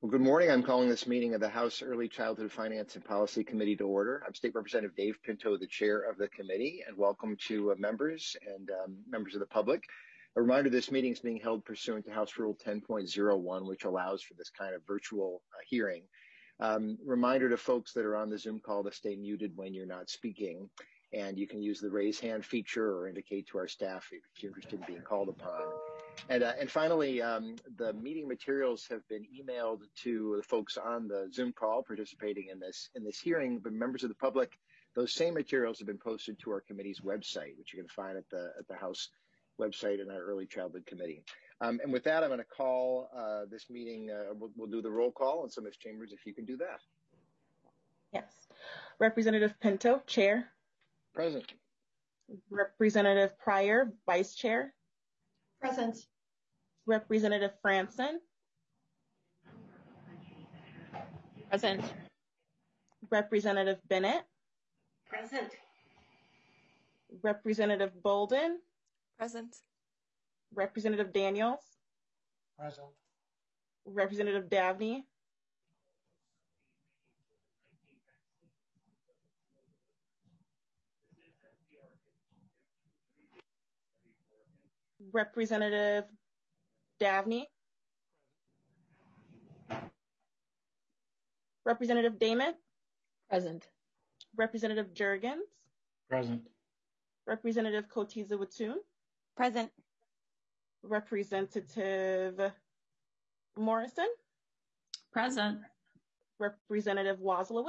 Well, good morning. I'm calling this meeting of the House Early Childhood Finance and Policy Committee to order. I'm State Representative Dave Pinto, the chair of the committee, and welcome to members and members of the public. A reminder, this meeting is being held pursuant to House Rule 10.01, which allows for this kind of virtual hearing. Reminder to folks that are on the Zoom call to stay muted when you're not speaking. And you can use the raise hand feature or indicate to our staff if you're interested in being called upon. And finally, the meeting materials have been emailed to the folks on the Zoom call participating in this hearing, but members of the public, those same materials have been posted to our committee's website, which you can find at the House website in our Early Childhood Committee. And with that, I'm going to call this meeting, we'll do the roll call, and so Ms. Chambers, if you can do that. Yes. Representative Pinto, Chair. Present. Representative Pryor, Vice Chair. Present. Representative Franson. Present. Representative Bennett. Present. Representative Bolden. Present. Representative Daniels. Present. Representative Davnie. Representative Davnie. Representative Damon. Present. Representative Jurgens. Present. Representative Kotiza-Watoon. Present. Representative Morrison. Present. Representative Wozlowick.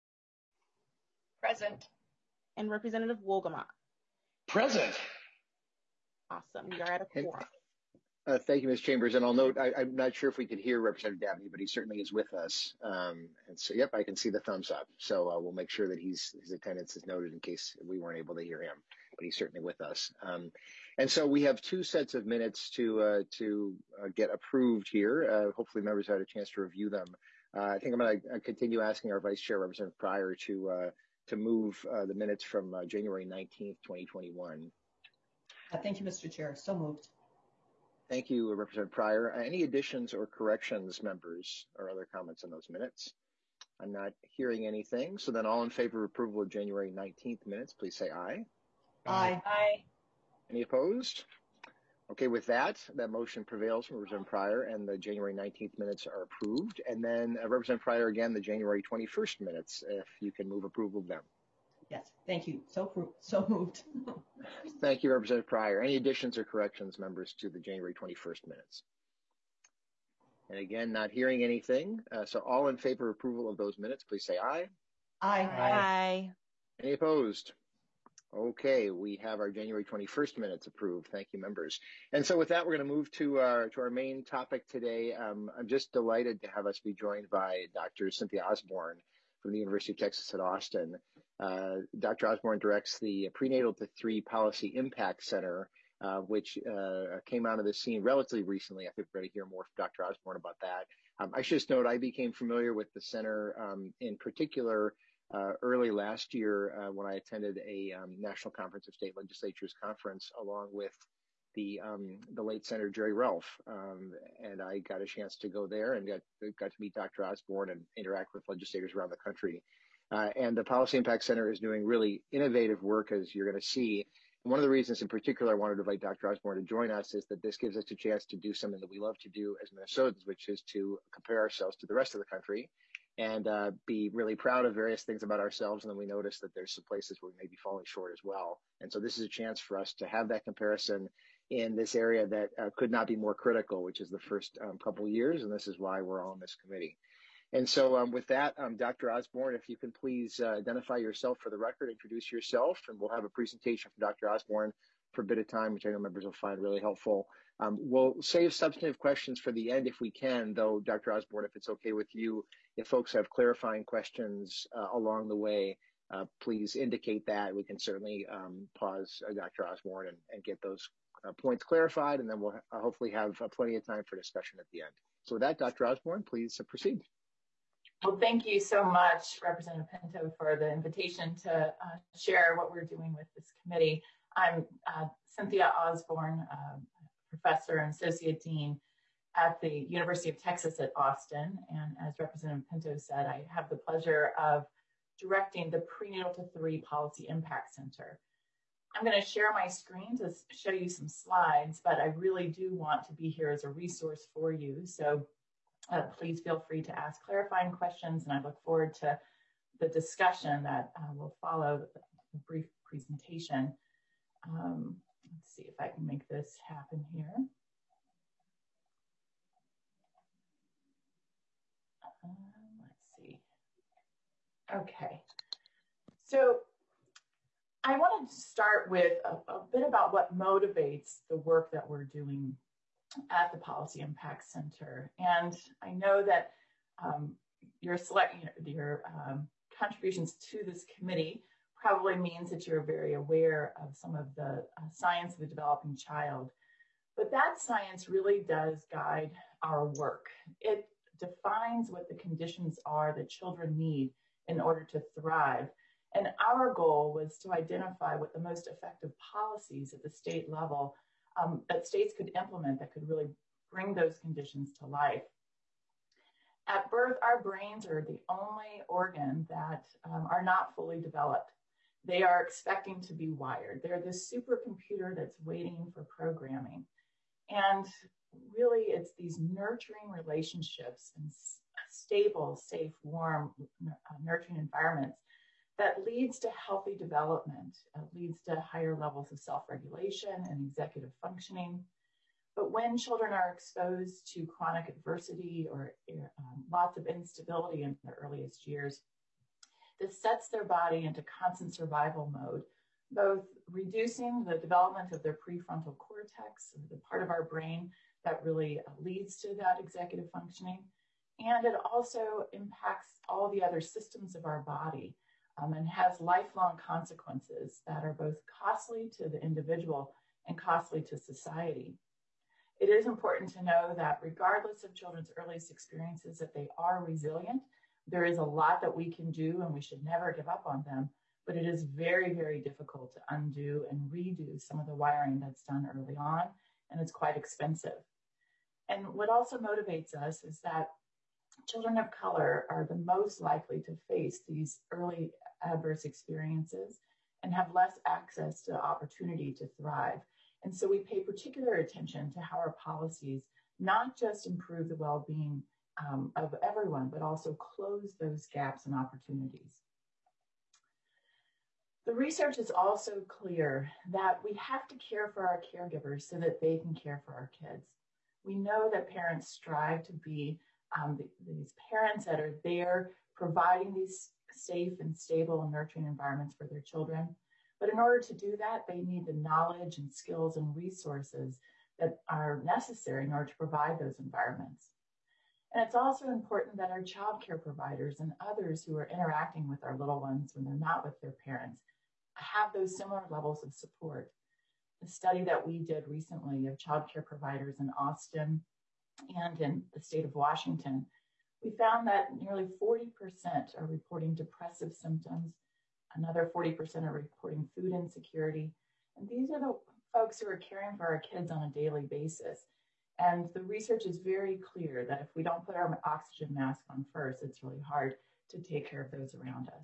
Present. And Representative Wolgamott. Present. Awesome. We are at a quorum. Thank you, Ms. Chambers. And I'll note, I'm not sure if we could hear Representative Dabney, but he certainly is with us. And so, yep, I can see the thumbs up. So we'll make sure that his attendance is noted in case we weren't able to hear him, but he's certainly with us. And so we have two sets of minutes to get approved here. Hopefully members had a chance to review them. I think I'm going to continue asking our Vice Chair, Representative Pryor, to move the minutes from January 19th, 2021. Thank you, Mr. Chair. So moved. Thank you, Representative Pryor. Any additions or corrections, members, or other comments on those minutes? I'm not hearing anything. So then all in favor of approval of January 19th minutes, please say aye. Aye. Aye. Any opposed? Okay, with that motion prevails from Representative Pryor, and the January 19th minutes are approved. And then Representative Pryor, again, the January 21st minutes, if you can move approval of them. Yes, thank you. So moved. Thank you, Representative Pryor. Any additions or corrections, members, to the January 21st minutes? And again, not hearing anything. So all in favor of approval of those minutes, please say aye. Aye. Aye. Any opposed? Okay, we have our January 21st minutes approved. Thank you, members. And so with that, we're going to move to our main topic today. I'm just delighted to have us be joined by Dr. Cynthia Osborne from the University of Texas at Austin. Dr. Osborne directs the Prenatal to 3 Policy Impact Center, which came out of the scene relatively recently. I think we're going to hear more from Dr. Osborne about that. I should just note, I became familiar with the center in particular early last year when I attended a National Conference of State Legislatures conference along with the late Senator Jerry Ralph, and I got a chance to go there and got to meet Dr. Osborne and interact with legislators around the country. And the Policy Impact Center is doing really innovative work, as you're going to see. And one of the reasons in particular I wanted to invite Dr. Osborne to join us is that this gives us a chance to do something that we love to do as Minnesotans, which is to compare ourselves to the rest of the country and be really proud of various things about ourselves. And then we notice that there's some places where we may be falling short as well. And so this is a chance for us to have that comparison in this area that could not be more critical, which is the first couple of years. And this is why we're on this committee. And so with that, Dr. Osborne, if you can please identify yourself for the record, introduce yourself, and we'll have a presentation from Dr. Osborne for a bit of time, which I know members will find really helpful. We'll save substantive questions for the end if we can, though, Dr. Osborne, if it's okay with you, if folks have clarifying questions along the way, please indicate that. We can certainly pause Dr. Osborne and get those points clarified, and then we'll hopefully have plenty of time for discussion at the end. So with that, Dr. Osborne, please proceed. Well, thank you so much, Representative Pinto, for the invitation to share what we're doing with this committee. I'm Cynthia Osborne, professor and associate dean at the University of Texas at Austin. And as Representative Pinto said, I have the pleasure of directing the Prenatal to 3 Policy Impact Center. I'm going to share my screen to show you some slides, but I really do want to be here as a resource for you. So please feel free to ask clarifying questions, and I look forward to the discussion that will follow the brief presentation. Let's see if I can make this happen here. Let's see. Okay. So I wanted to start with a bit about what motivates the work that we're doing at the Policy Impact Center. And I know that your contributions to this committee probably means that you're very aware of some of the science of the developing child. But that science really does guide our work. It defines what the conditions are that children need in order to thrive. And our goal was to identify what the most effective policies at the state level that states could implement that could really bring those conditions to life. At birth, our brains are the only organ that are not fully developed. They are expecting to be wired. They're the supercomputer that's waiting for programming. And really, it's these nurturing relationships and stable, safe, warm, nurturing environments that leads to healthy development, leads to higher levels of self-regulation and executive functioning. But when children are exposed to chronic adversity or lots of instability in their earliest years, this sets their body into constant survival mode, both reducing the development of their prefrontal cortex, the part of our brain that really leads to that executive functioning, and it also impacts all the other systems of our body. And has lifelong consequences that are both costly to the individual and costly to society. It is important to know that regardless of children's earliest experiences, that they are resilient. There is a lot that we can do, and we should never give up on them, but it is very, very difficult to undo and redo some of the wiring that's done early on, and it's quite expensive. And what also motivates us is that children of color are the most likely to face these early adverse experiences and have less access to opportunity to thrive. And so we pay particular attention to how our policies not just improve the well-being of everyone, but also close those gaps and opportunities. The research is also clear that we have to care for our caregivers so that they can care for our kids. We know that parents strive to be these parents that are there providing these safe and stable and nurturing environments for their children. But in order to do that, they need the knowledge and skills and resources that are necessary in order to provide those environments. And it's also important that our child care providers and others who are interacting with our little ones when they're not with their parents have those similar levels of support. The study that we did recently of child care providers in Austin and in the state of Washington, we found that nearly 40% are reporting depressive symptoms. Another 40% are reporting food insecurity. And these are the folks who are caring for our kids on a daily basis. And the research is very clear that if we don't put our oxygen mask on first, it's really hard to take care of those around us.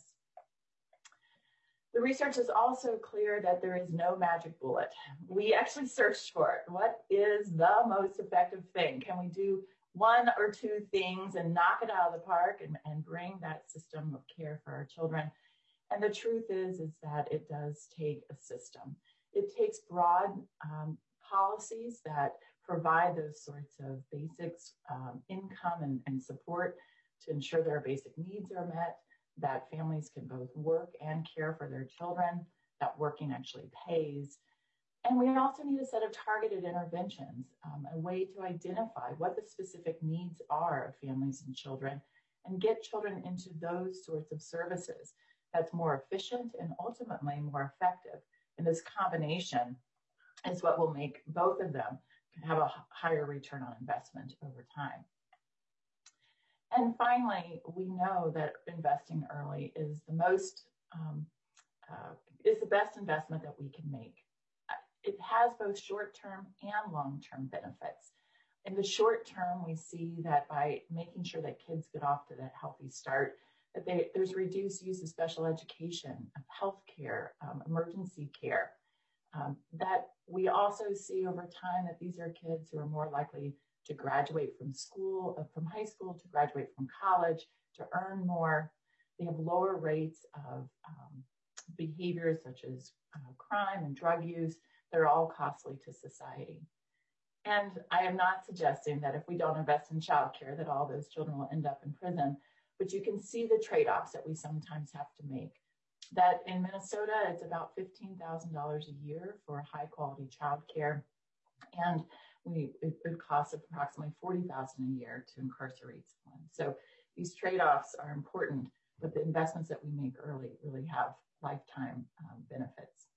The research is also clear that there is no magic bullet. We actually searched for it. What is the most effective thing? Can we do one or two things and knock it out of the park and bring that system of care for our children? And the truth is that it does take a system. It takes broad policies that provide those sorts of basics, income and support to ensure that our basic needs are met, that families can both work and care for their children, that working actually pays. And we also need a set of targeted interventions, a way to identify what the specific needs are of families and children and get children into those sorts of services that's more efficient and ultimately more effective. And this combination is what will make both of them have a higher return on investment over time. And finally, we know that investing early is the best investment that we can make. It has both short-term and long-term benefits. In the short term, we see that by making sure that kids get off to that healthy start, that there's reduced use of special education, of healthcare, emergency care. That we also see over time that these are kids who are more likely to graduate from school, from high school, to graduate from college, to earn more. They have lower rates of behaviors such as crime and drug use that are all costly to society. And I am not suggesting that if we don't invest in childcare that all those children will end up in prison, but you can see the trade-offs that we sometimes have to make. That in Minnesota, it's about $15,000 a year for high quality childcare. And it costs approximately $40,000 a year to incarcerate someone. So these trade-offs are important, but the investments that we make early really have lifetime benefits.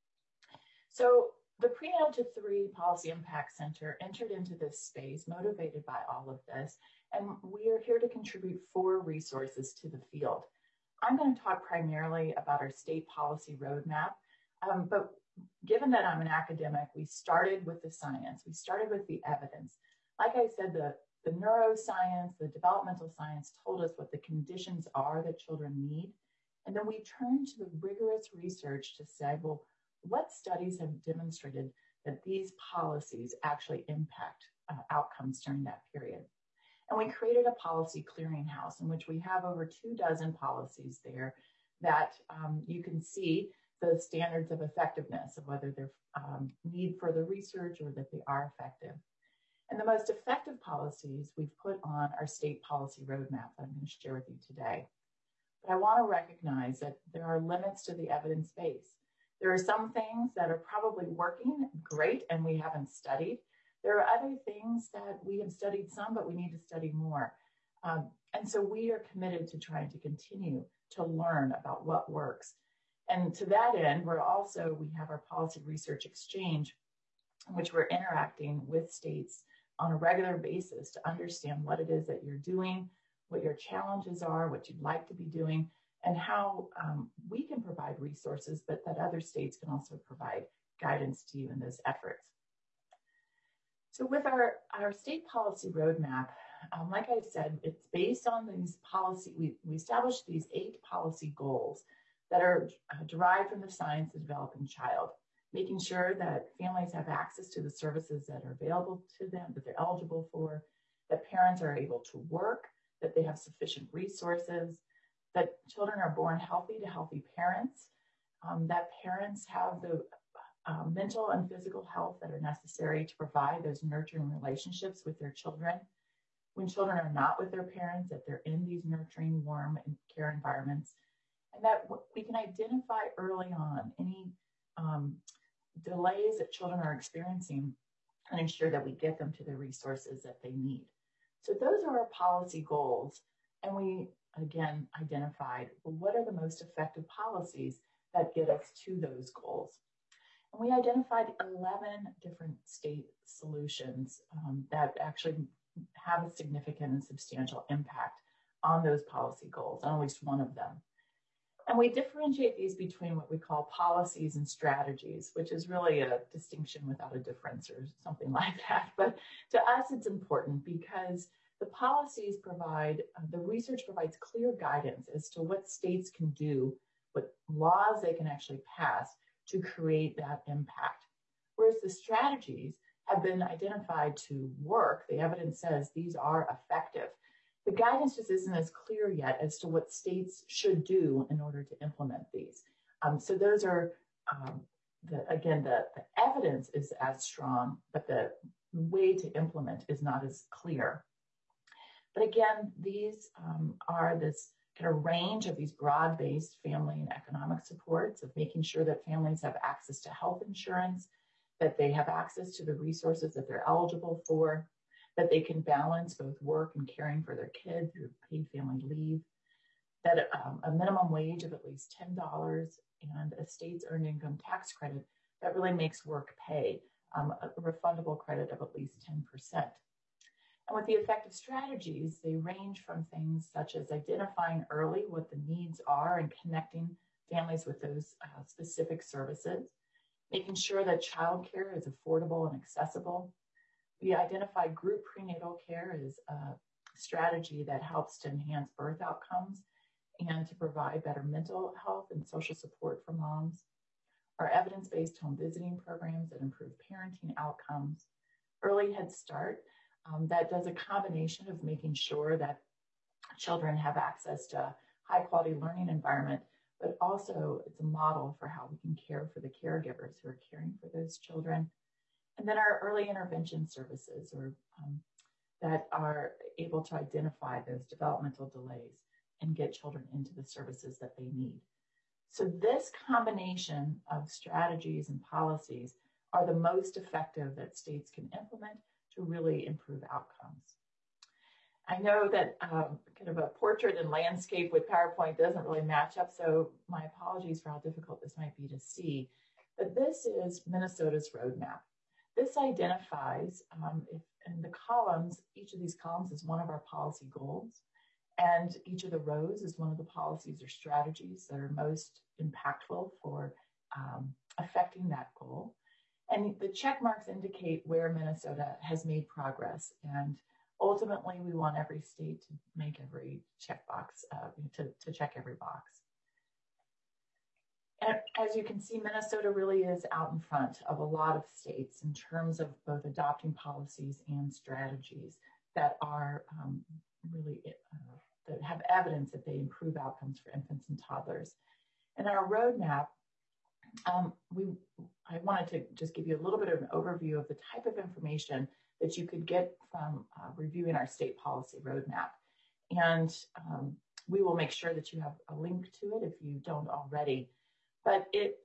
So the Prenatal to 3 Policy Impact Center entered into this space motivated by all of this, and we are here to contribute 4 resources to the field. I'm going to talk primarily about our state policy roadmap, but given that I'm an academic, we started with the science, we started with the evidence. Like I said, the neuroscience, the developmental science told us what the conditions are that children need, and then we turned to the rigorous research to say, well, what studies have demonstrated that these policies actually impact outcomes during that period? And we created a policy clearinghouse in which we have over 24 policies there that you can see the standards of effectiveness of whether they're need further research or that they are effective. And the most effective policies we've put on our state policy roadmap that I'm going to share with you today. But I want to recognize that there are limits to the evidence base. There are some things that are probably working great and we haven't studied. There are other things that we have studied some, but we need to study more. And so we are committed to trying to continue to learn about what works. And to that end, we have our policy research exchange, in which we're interacting with states on a regular basis to understand what it is that you're doing, what your challenges are, what you'd like to be doing, and how we can provide resources, but that other states can also provide guidance to you in those efforts. So with our state policy roadmap, like I said, it's based on these policy, we established these 8 policy goals that are derived from the science of the developing child, making sure that families have access to the services that are available to them, that they're eligible for, that parents are able to work, that they have sufficient resources, that children are born healthy to healthy parents, that parents have the mental and physical health that are necessary to provide those nurturing relationships with their children. When children are not with their parents, that they're in these nurturing, warm and care environments, and that we can identify early on any delays that children are experiencing and ensure that we get them to the resources that they need. So those are our policy goals. And we, again, identified, well, what are the most effective policies that get us to those goals? And we identified 11 different state solutions that actually have a significant and substantial impact on those policy goals, on at least one of them. And we differentiate these between what we call policies and strategies, which is really a distinction without a difference or something like that. But to us, it's important because the policies provide, the research provides clear guidance as to what states can do, what laws they can actually pass to create that impact. Whereas the strategies have been identified to work, the evidence says these are effective. The guidance just isn't as clear yet as to what states should do in order to implement these. So those are, the evidence is as strong, but the way to implement is not as clear. But again, these are this kind of range of these broad-based family and economic supports of making sure that families have access to health insurance, that they have access to the resources that they're eligible for, that they can balance both work and caring for their kids through paid family leave, that a minimum wage of at least $10 and a state's earned income tax credit that really makes work pay, a refundable credit of at least 10%. And with the effective strategies, they range from things such as identifying early what the needs are and connecting families with those specific services, making sure that childcare is affordable and accessible, We identified group prenatal care as a strategy that helps to enhance birth outcomes and to provide better mental health and social support for moms. Our evidence-based home visiting programs that improve parenting outcomes. Early Head Start, that does a combination of making sure that children have access to a high-quality learning environment, but also it's a model for how we can care for the caregivers who are caring for those children. And then our early intervention services that are able to identify those developmental delays and get children into the services that they need. So this combination of strategies and policies are the most effective that states can implement to really improve outcomes. I know that kind of a portrait and landscape with PowerPoint doesn't really match up, so my apologies for how difficult this might be to see. But this is Minnesota's roadmap. This identifies, in the columns, each of these columns is one of our policy goals, and each of the rows is one of the policies or strategies that are most impactful for affecting that goal. And the check marks indicate where Minnesota has made progress. And ultimately, we want every state to make every checkbox, to check every box. And as you can see, Minnesota really is out in front of a lot of states in terms of both adopting policies and strategies that are really that have evidence that they improve outcomes for infants and toddlers. In our roadmap, I wanted to just give you a little bit of an overview of the type of information that you could get from reviewing our state policy roadmap. And we will make sure that you have a link to it if you don't already. But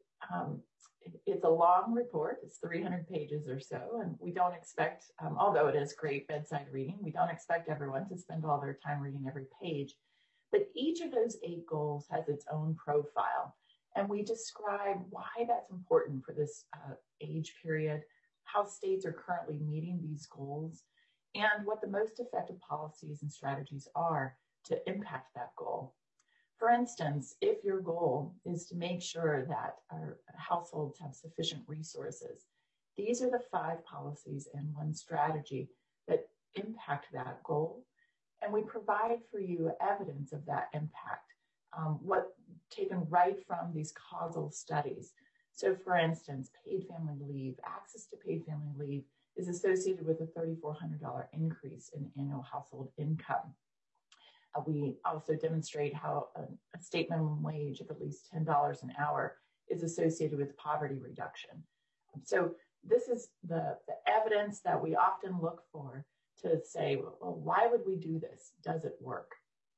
it's a long report. It's 300 pages or so, and we don't expect, although it is great bedside reading, we don't expect everyone to spend all their time reading every page. But each of those 8 goals has its own profile, and we describe why that's important for this age period, how states are currently meeting these goals, and what the most effective policies and strategies are to impact that goal. For instance, if your goal is to make sure that our households have sufficient resources, these are the 5 policies and 1 strategy that impact that goal. And we provide for you evidence of that impact, taken right from these causal studies. So for instance, paid family leave, access to paid family leave is associated with a $3,400 increase in annual household income. We also demonstrate how a state minimum wage of at least $10 an hour is associated with poverty reduction. So this is the evidence that we often look for to say, well, why would we do this? Does it work?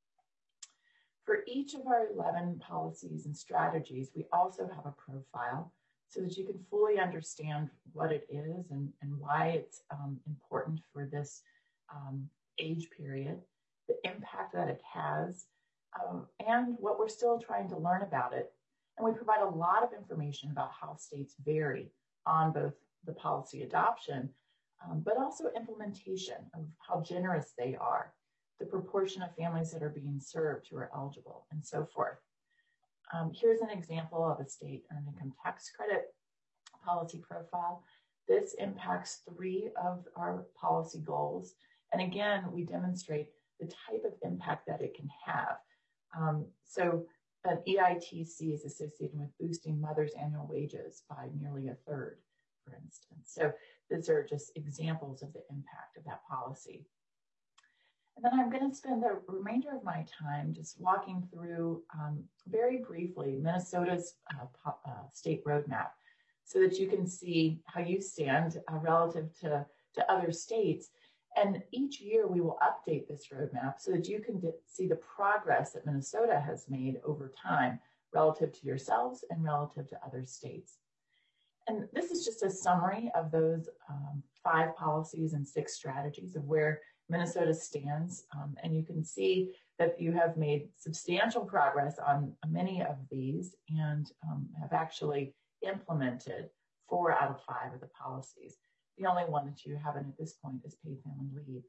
For each of our 11 policies and strategies, we also have a profile so that you can fully understand what it is and why it's important for this age period, the impact that it has, and what we're still trying to learn about it. And we provide a lot of information about how states vary on both the policy adoption, but also implementation of how generous they are, the proportion of families that are being served who are eligible, and so forth. Here's an example of a state earned income tax credit policy profile. This impacts 3 of our policy goals. And again, we demonstrate the type of impact that it can have. So an EITC is associated with boosting mothers' annual wages by nearly 1/3, for instance. So these are just examples of the impact of that policy. And then I'm going to spend the remainder of my time just walking through very briefly Minnesota's state roadmap so that you can see how you stand relative to other states. And each year we will update this roadmap so that you can see the progress that Minnesota has made over time relative to yourselves and relative to other states. And this is just a summary of those 5 policies and 6 strategies of where Minnesota stands. And you can see that you have made substantial progress on many of these and have actually implemented 4 out of 5 of the policies. The only one that you haven't at this point is paid family leave.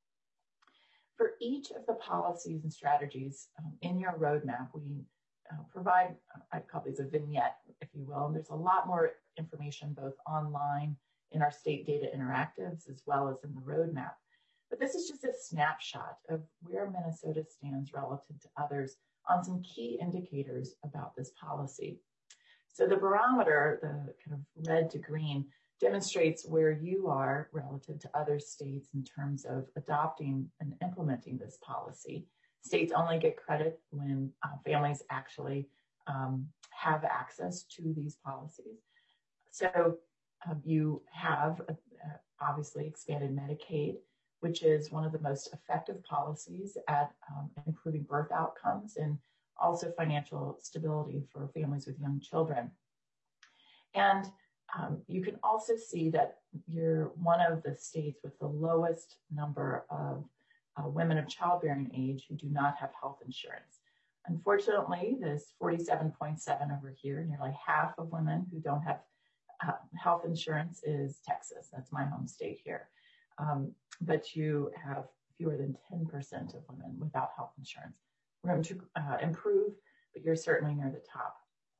For each of the policies and strategies in your roadmap, we provide, I call these a vignette, if you will, and there's a lot more information both online in our state data interactives as well as in the roadmap. But this is just a snapshot of where Minnesota stands relative to others on some key indicators about this policy. So the barometer, the kind of red to green, demonstrates where you are relative to other states in terms of adopting and implementing this policy. States only get credit when families actually have access to these policies. So you have obviously expanded Medicaid, which is one of the most effective policies at improving birth outcomes and also financial stability for families with young children. And you can also see that you're one of the states with the lowest number of women of childbearing age who do not have health insurance. Unfortunately, this 47.7 over here, nearly half of women who don't have health insurance is Texas. That's my home state here. But you have fewer than 10% of women without health insurance. Room to improve, but you're certainly near the top.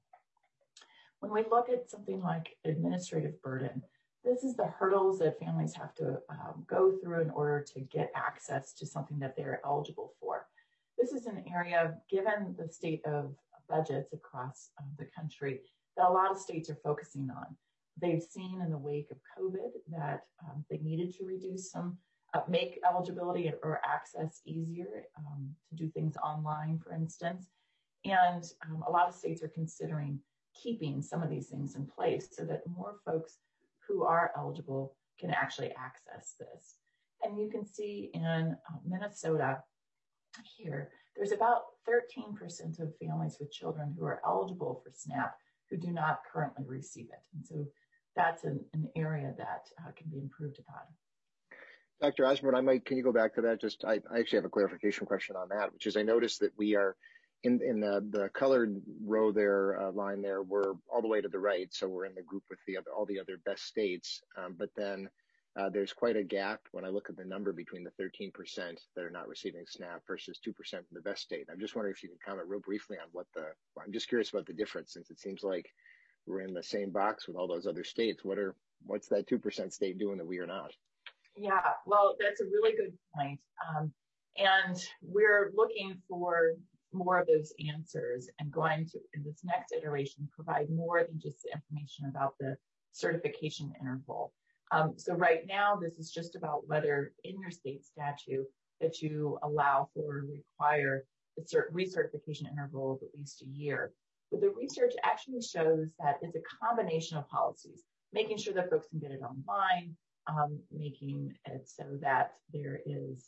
When we look at something like administrative burden, this is the hurdles that families have to go through in order to get access to something that they're eligible for. This is an area, given the state of budgets across the country, that a lot of states are focusing on. They've seen in the wake of COVID that they needed to reduce some, make eligibility or access easier to do things online, for instance. And a lot of states are considering keeping some of these things in place so that more folks who are eligible can actually access this. And you can see in Minnesota here, there's about 13% of families with children who are eligible for SNAP who do not currently receive it. And so that's an area that can be improved upon. Dr. Osborne, can you go back to that? I actually have a clarification question on that, which is I noticed that we are in the colored row there, line there, we're all the way to the right. So we're in the group with all the other best states. But then there's quite a gap when I look at the number between the 13% that are not receiving SNAP versus 2% in the best state. I'm just wondering if you can comment real briefly on I'm just curious about the difference, since it seems like we're in the same box with all those other states. What's that 2% state doing that we are not? Yeah, well, that's a really good point. And we're looking for more of those answers and going to, in this next iteration, provide more than just the information about the certification interval. So right now, this is just about whether in your state statute that you allow for, require a recertification interval of at least a year. But the research actually shows that it's a combination of policies, making sure that folks can get it online, making it so that there is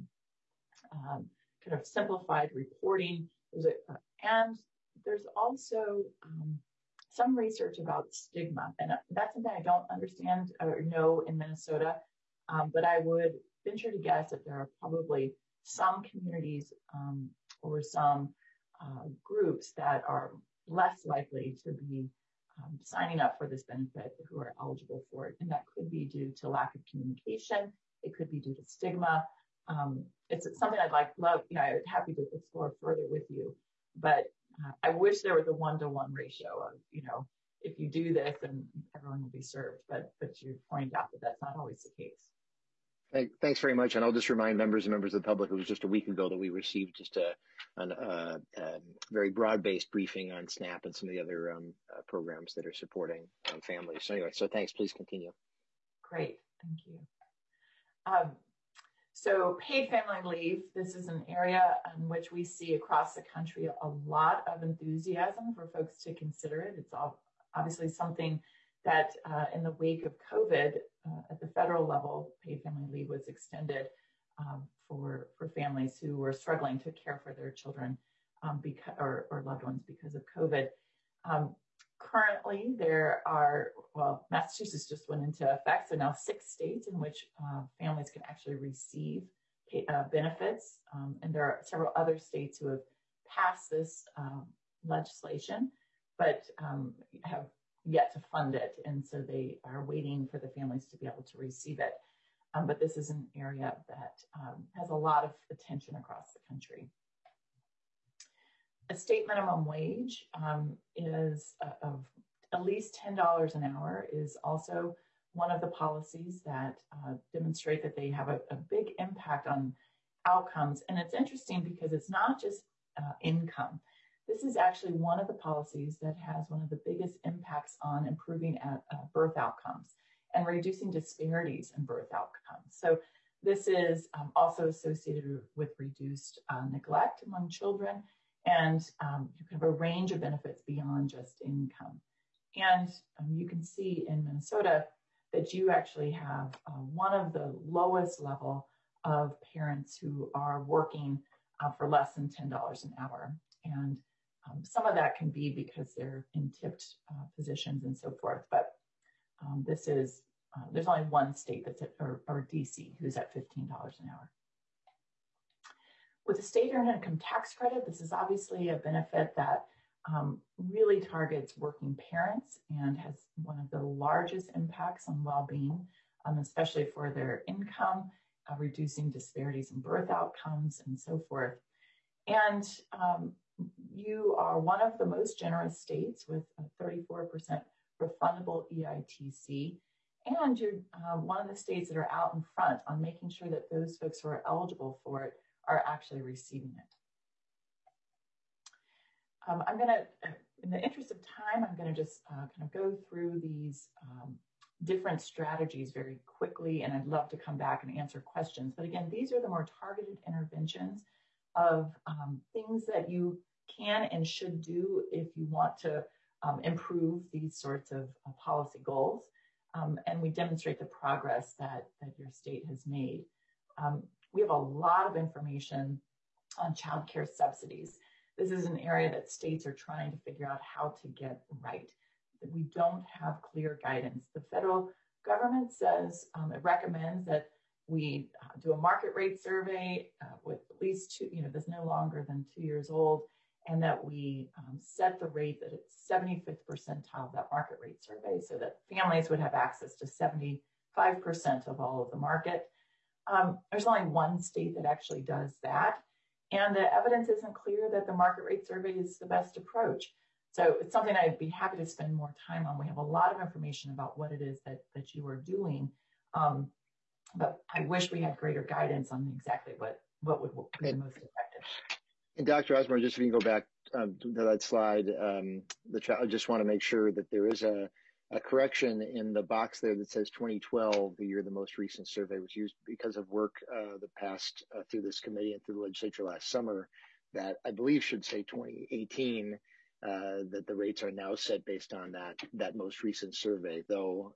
kind of simplified reporting. And there's also some research about stigma. And that's something I don't understand or know in Minnesota, but I would venture to guess that there are probably some communities or some groups that are less likely to be signing up for this benefit who are eligible for it. And that could be due to lack of communication. It could be due to stigma. It's something I'd I'm happy to explore further with you, but I wish there was a 1-to-1 ratio of, if you do this, then everyone will be served. But you pointed out that that's not always the case. Thanks very much. And I'll just remind members of the public, it was just a week ago that we received just a very broad-based briefing on SNAP and some of the other programs that are supporting families. So anyway, thanks. Please continue. Great. Thank you. So paid family leave, this is an area in which we see across the country a lot of enthusiasm for folks to consider it. It's obviously something that in the wake of COVID at the federal level, paid family leave was extended for families who were struggling to care for their children or loved ones because of COVID. Currently, there are, Massachusetts just went into effect, so now 6 states in which families can actually receive benefits. And there are several other states who have passed this legislation, but have yet to fund it. And so they are waiting for the families to be able to receive it. But this is an area that has a lot of attention across the country. A state minimum wage is of at least $10 an hour is also one of the policies that demonstrate that they have a big impact on outcomes. And it's interesting because it's not just income. This is actually one of the policies that has one of the biggest impacts on improving birth outcomes and reducing disparities in birth outcomes. So this is also associated with reduced neglect among children and kind of a range of benefits beyond just income. And you can see in Minnesota that you actually have one of the lowest level of parents who are working for less than $10 an hour. And some of that can be because they're in tipped positions and so forth. But this is, there's only one state that's at, or DC, who's at $15 an hour. With the state earned income tax credit, this is obviously a benefit that really targets working parents and has one of the largest impacts on well-being, especially for their income, reducing disparities in birth outcomes and so forth. And you are one of the most generous states with a 34% refundable EITC. And you're one of the states that are out in front on making sure that those folks who are eligible for it are actually receiving it. I'm going to, in the interest of time, I'm going to just kind of go through these different strategies very quickly, and I'd love to come back and answer questions. But again, these are the more targeted interventions of things that you can and should do if you want to improve these sorts of policy goals. And we demonstrate the progress that your state has made. We have a lot of information on child care subsidies. This is an area that states are trying to figure out how to get right. We don't have clear guidance. The federal government says, it recommends that we do a market rate survey with at least that's no longer than 2 years old, and that we set the rate that it's 75th percentile of that market rate survey so that families would have access to 75% of all of the market. There's only one state that actually does that. And the evidence isn't clear that the market rate survey is the best approach. So it's something I'd be happy to spend more time on. We have a lot of information about what it is that you are doing. But I wish we had greater guidance on exactly what would be the most effective. And Dr. Osborne, just if you can go back to that slide, I just want to make sure that there is a correction in the box there that says 2012, the year the most recent survey was used, because of work that passed through this committee and through the legislature last summer, that I believe should say 2018, that the rates are now set based on that most recent survey, though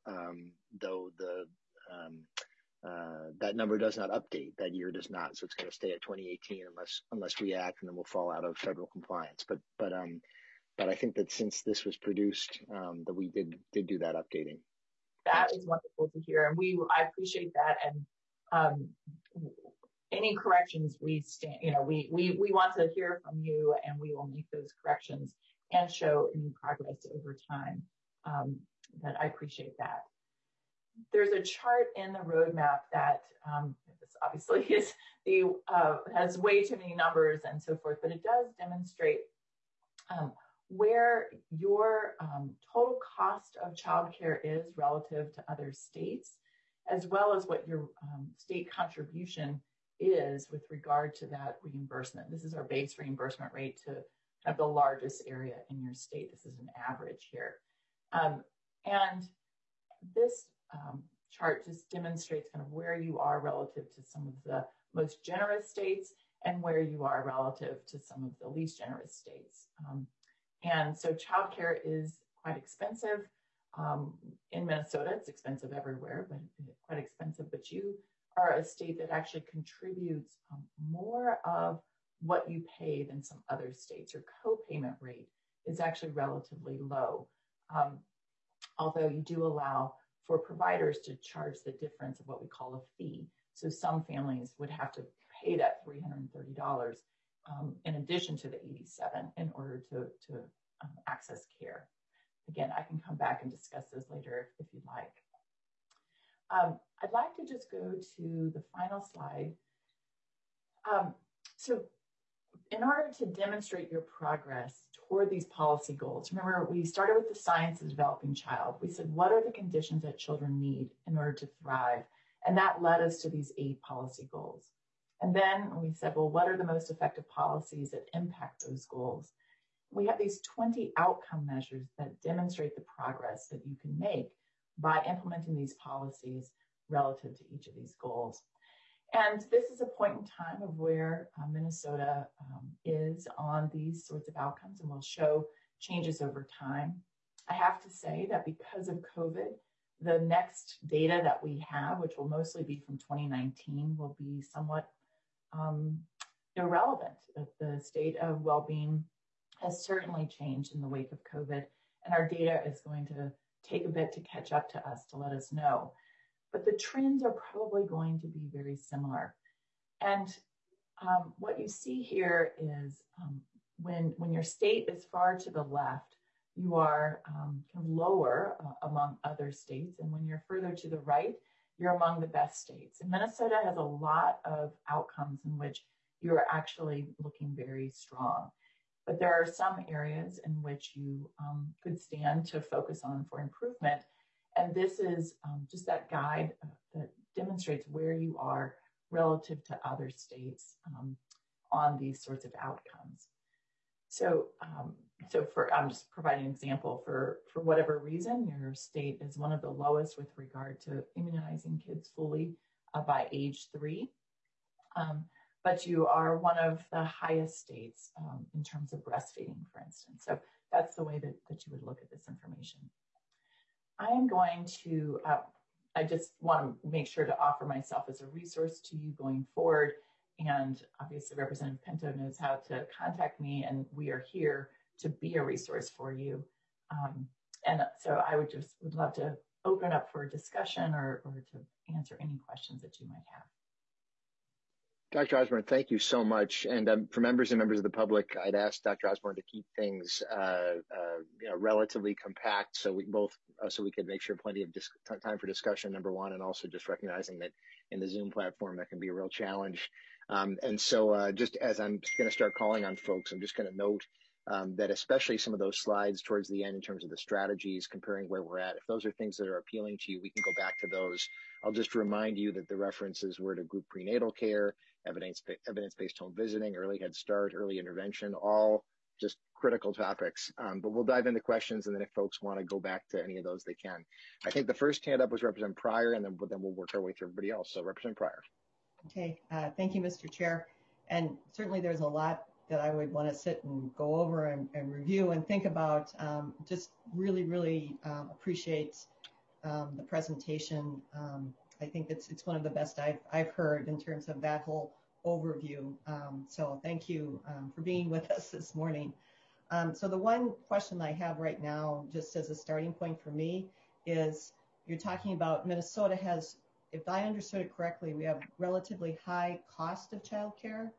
that number does not update. That year does not, so it's going to stay at 2018 unless we act, and then we'll fall out of federal compliance. But I think that since this was produced, that we did do that updating. That is wonderful to hear, and I appreciate that. And any corrections we want to hear from you, and we will make those corrections and show any progress over time. That I appreciate that. There's a chart in the roadmap that this obviously has way too many numbers and so forth, but it does demonstrate where your total cost of childcare is relative to other states, as well as what your state contribution is with regard to that reimbursement. This is our base reimbursement rate to have the largest area in your state. This is an average here. And this chart just demonstrates kind of where you are relative to some of the most generous states and where you are relative to some of the least generous states. And so childcare is quite expensive. In Minnesota, it's expensive everywhere, but quite expensive. But you are a state that actually contributes more of what you pay than some other states. Your co-payment rate is actually relatively low, although you do allow for providers to charge the difference of what we call a fee. So some families would have to pay that $330 in addition to the $87 in order to access care. Again, I can come back and discuss this later if you'd like. I'd like to just go to the final slide. So in order to demonstrate your progress toward these policy goals. Remember, we started with the science of developing child. We said, what are the conditions that children need in order to thrive? And that led us to these 8 policy goals. And then we said, well, what are the most effective policies that impact those goals? We have these 20 outcome measures that demonstrate the progress that you can make by implementing these policies relative to each of these goals. And this is a point in time of where Minnesota is on these sorts of outcomes, and will show changes over time. I have to say that because of COVID, the next data that we have, which will mostly be from 2019, will be somewhat irrelevant. The state of well-being has certainly changed in the wake of COVID, and our data is going to take a bit to catch up to us to let us know. But the trends are probably going to be very similar. And what you see here is when your state is far to the left, you are kind of lower among other states. And when you're further to the right, you're among the best states. And Minnesota has a lot of outcomes in which you are actually looking very strong. But there are some areas in which you could stand to focus on for improvement. And this is just that guide that demonstrates where you are relative to other states on these sorts of outcomes. So, I'm just providing an example for whatever reason, your state is one of the lowest with regard to immunizing kids fully by age 3. But you are one of the highest states in terms of breastfeeding, for instance. So that's the way that you would look at this information. I am going to, I just want to make sure to offer myself as a resource to you going forward. And obviously Representative Pinto knows how to contact me, and we are here to be a resource for you. And so I would love to open up for a discussion or to answer any questions that you might have. Dr. Osborne, thank you so much. And for members and members of the public, I'd ask Dr. Osborne to keep things relatively compact, so we could make sure plenty of time for discussion, number one, and also just recognizing that in the Zoom platform that can be a real challenge. And so just as I'm going to start calling on folks, I'm just going to note that especially some of those slides towards the end in terms of the strategies, comparing where we're at, if those are things that are appealing to you, we can go back to those. I'll just remind you that the references were to group prenatal care, evidence-based home visiting, early Head Start, early intervention, all just critical topics. But we'll dive into questions, and then if folks want to go back to any of those, they can. I think the first hand up was Representative Pryor, and then we'll work our way through everybody else. So Representative Pryor. Okay, thank you, Mr. Chair. And certainly there's a lot that I would want to sit and go over and review and think about. Just really appreciate the presentation. I think it's one of the best I've heard in terms of that whole overview. So thank you for being with us this morning. So the one question I have right now, just as a starting point for me, is you're talking about Minnesota has, if I understood it correctly, we have relatively high cost of childcare,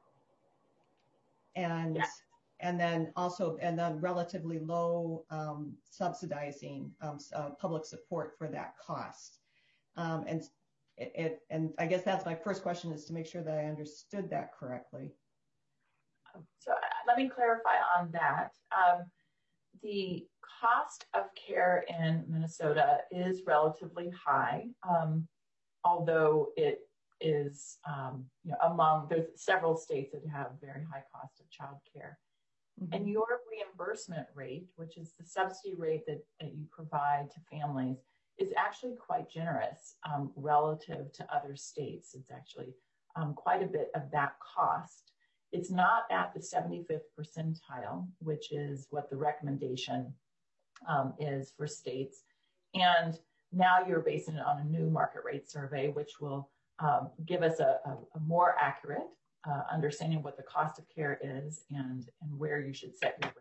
and yes. and then relatively low subsidizing public support for that cost. And I guess that's my first question, is to make sure that I understood that correctly. So let me clarify on that. The cost of care in Minnesota is relatively high, although it is there's several states that have very high cost of child care. Mm-hmm. And your reimbursement rate, which is the subsidy rate that you provide to families, is actually quite generous relative to other states. It's actually quite a bit of that cost. It's not at the 75th percentile, which is what the recommendation is for states. And now you're basing it on a new market rate survey, which will give us a more accurate understanding of what the cost of care is and where you should set your rate.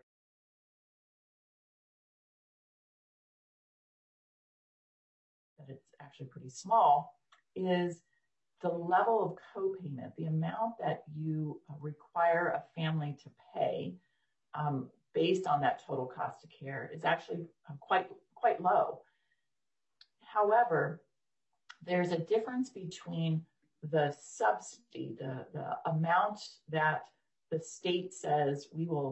That it's actually pretty small is the level of copayment, the amount that you require a family to pay based on that total cost of care is actually quite low. However, there's a difference between the subsidy, the amount that the state says we will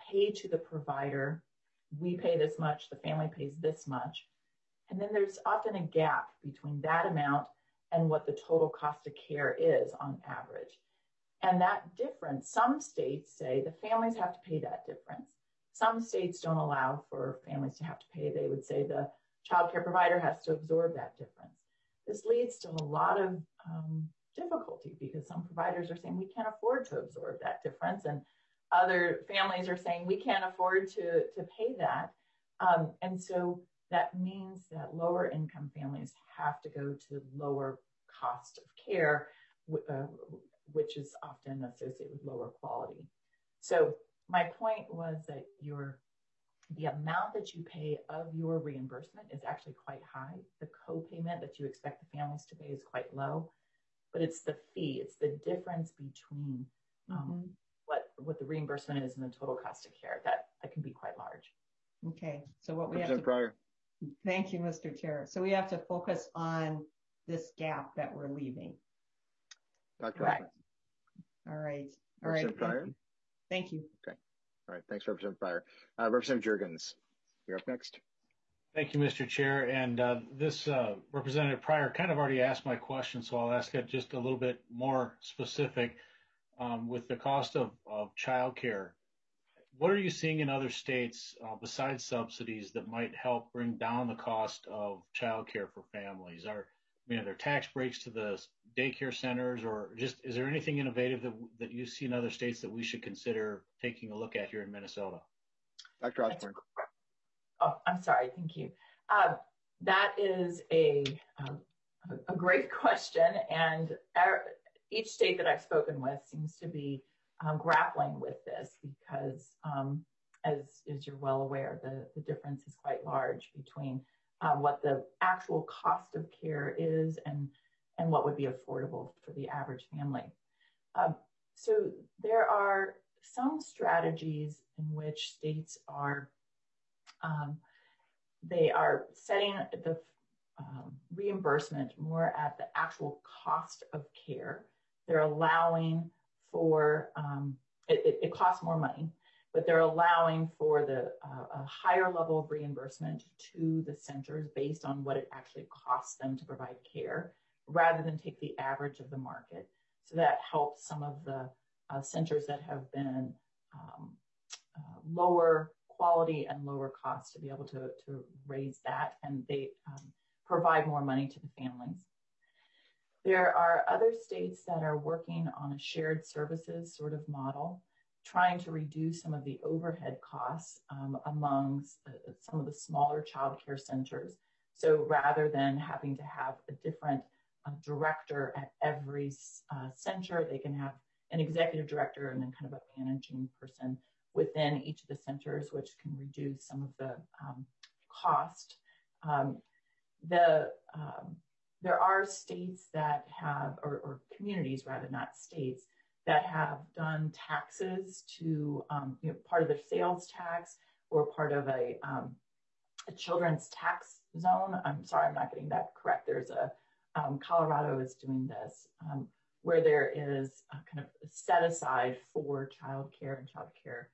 pay to the provider. We pay this much, the family pays this much. And then there's often a gap between that amount and what the total cost of care is on average. And that difference, some states say the families have to pay that difference. Some states don't allow for families to have to pay. They would say the child care provider has to absorb that difference. This leads to a lot of difficulty because some providers are saying we can't afford to absorb that difference, and other families are saying we can't afford to pay that. And so that means that lower income families have to go to lower cost of care, which is often associated with lower quality. So my point was that the amount that you pay of your reimbursement is actually quite high. The co-payment that you expect the families to pay is quite low, but it's the fee, it's the difference between what the reimbursement is and the total cost of care that can be quite large. Okay, so what we have to, Pryor. Thank you, Mr. Chair. So we have to focus on this gap that we're leaving. Dr. Right. All right. All right. Pryor? Thank you. Okay. All right. Thanks, Representative Pryor. Representative Jurgens, you're up next. Thank you, Mr. Chair. And this Representative Pryor kind of already asked my question, so I'll ask it just a little bit more specific. With the cost of childcare, what are you seeing in other states besides subsidies that might help bring down the cost of childcare for families? Are there tax breaks to the daycare centers, or just is there anything innovative that you see in other states that we should consider taking a look at here in Minnesota? Dr. Osborne. Oh, I'm sorry. Thank you. That is a great question, and each state that I've spoken with seems to be grappling with this because, as you're well aware, the difference is quite large between what the actual cost of care is and what would be affordable for the average family. So there are some strategies in which states are they are setting the reimbursement more at the actual cost of care. They're allowing for, it costs more money, but they're allowing for a higher level of reimbursement to the centers based on what it actually costs them to provide care, rather than take the average of the market. So that helps some of the centers that have been lower quality and lower cost to be able to raise that, and they provide more money to the families. There are other states that are working on a shared services sort of model, trying to reduce some of the overhead costs amongst some of the smaller child care centers. So rather than having to have a different director at every center, they can have an executive director and then kind of a managing person within each of the centers, which can reduce some of the cost. There are states that have, or communities rather, not states, that have done taxes to, part of their sales tax or part of a children's tax zone. I'm sorry, I'm not getting that correct. There's Colorado is doing this, where there is a kind of set aside for childcare and childcare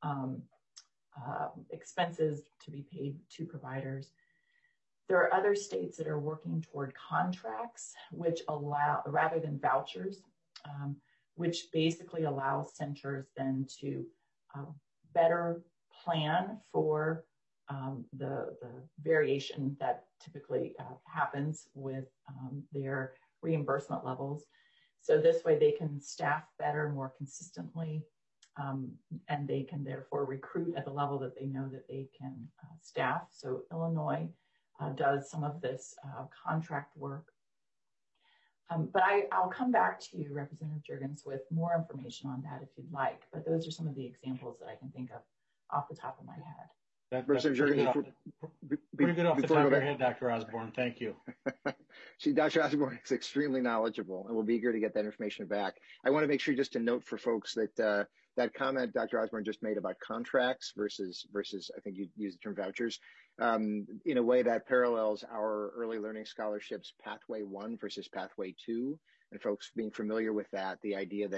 expenses to be paid to providers. There are other states that are working toward contracts, which allow, rather than vouchers, which basically allows centers then to better plan for the variation that typically happens with their reimbursement levels. So this way they can staff better, more consistently, and they can therefore recruit at the level that they know that they can staff. So Illinois does some of this contract work. But I'll come back to you, Representative Jurgens, with more information on that if you'd like. But those are some of the examples that I can think of off the top of my head. Representative Jurgens, pretty good off the top of your head, Dr. Osborne. Thank you. See, Dr. Osborne is extremely knowledgeable, and we'll be eager to get that information back. I want to make sure just to note for folks that that comment Dr. Osborne just made about contracts versus I think you used the term vouchers, in a way that parallels our early learning scholarships Pathway 1 versus Pathway 2, and folks being familiar with that, the idea that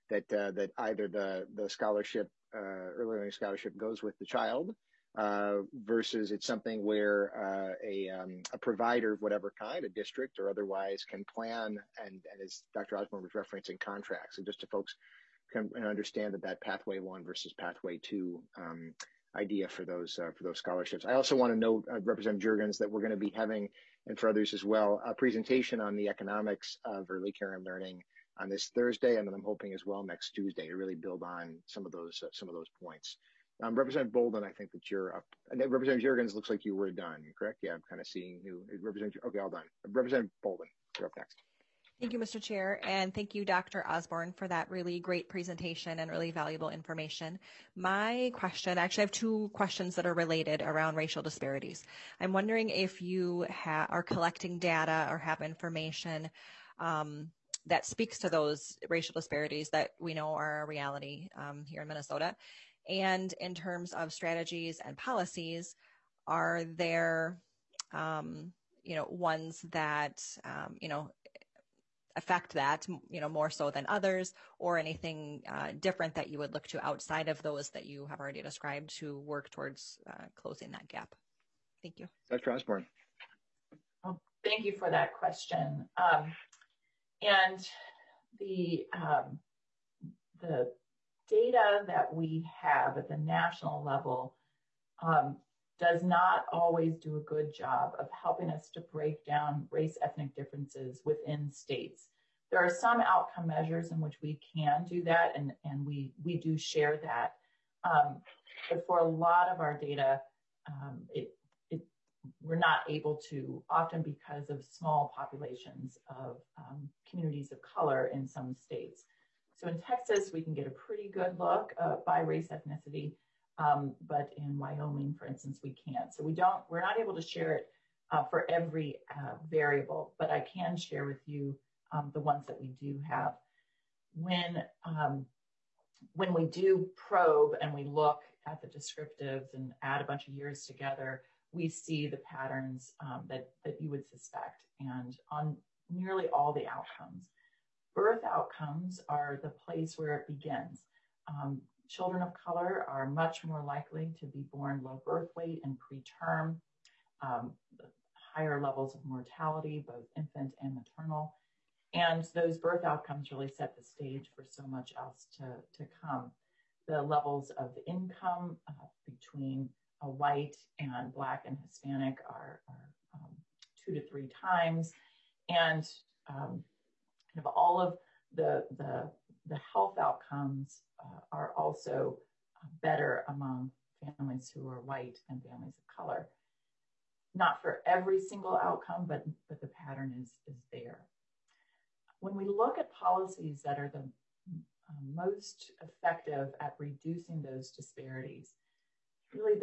that either the scholarship, early learning scholarship, goes with the child, versus it's something where a provider of whatever kind, a district or otherwise, can plan and as Dr. Osborne was referencing, contracts. So just to folks can understand that pathway 1 versus pathway 2 idea for those scholarships. I also want to note, Representative Juergens, that we're going to be having, and for others as well, a presentation on the economics of early care and learning on this Thursday, and then I'm hoping as well next Tuesday to really build on some of those points. Representative Bolden, I think that you're up. And Representative Juergens, looks like you were done, correct? Yeah, I'm kind of seeing you. Representative, okay, all done. Representative Bolden, you're up next. Thank you, Mr. Chair, and thank you, Dr. Osborne, for that really great presentation and really valuable information. My question, actually I have 2 questions that are related around racial disparities. I'm wondering if you are collecting data or have information that speaks to those racial disparities that we know are a reality here in Minnesota. And in terms of strategies and policies, are there, ones that, affect that, more so than others, or anything different that you would look to outside of those that you have already described to work towards closing that gap? Thank you. Dr. Osborne. Well, thank you for that question. And the data that we have at the national level does not always do a good job of helping us to break down race ethnic differences within states. There are some outcome measures in which we can do that, and we do share that. But for a lot of our data, we're not able to, often because of small populations of communities of color in some states. So in Texas, we can get a pretty good look by race ethnicity. But in Wyoming, for instance, we can't. So we're not able to share it for every variable, but I can share with you the ones that we do have. When we do probe and we look at the descriptives and add a bunch of years together, we see the patterns that you would suspect. And on nearly all the outcomes, birth outcomes are the place where it begins. Children of color are much more likely to be born low birth weight and preterm, higher levels of mortality, both infant and maternal. And those birth outcomes really set the stage for so much else to come. The levels of income between a white and Black and Hispanic are 2 to 3 times. And kind of all of the health outcomes are also better among families who are white and families of color. Not for every single outcome, but the pattern is there. When we look at policies that are the most effective at reducing those disparities, really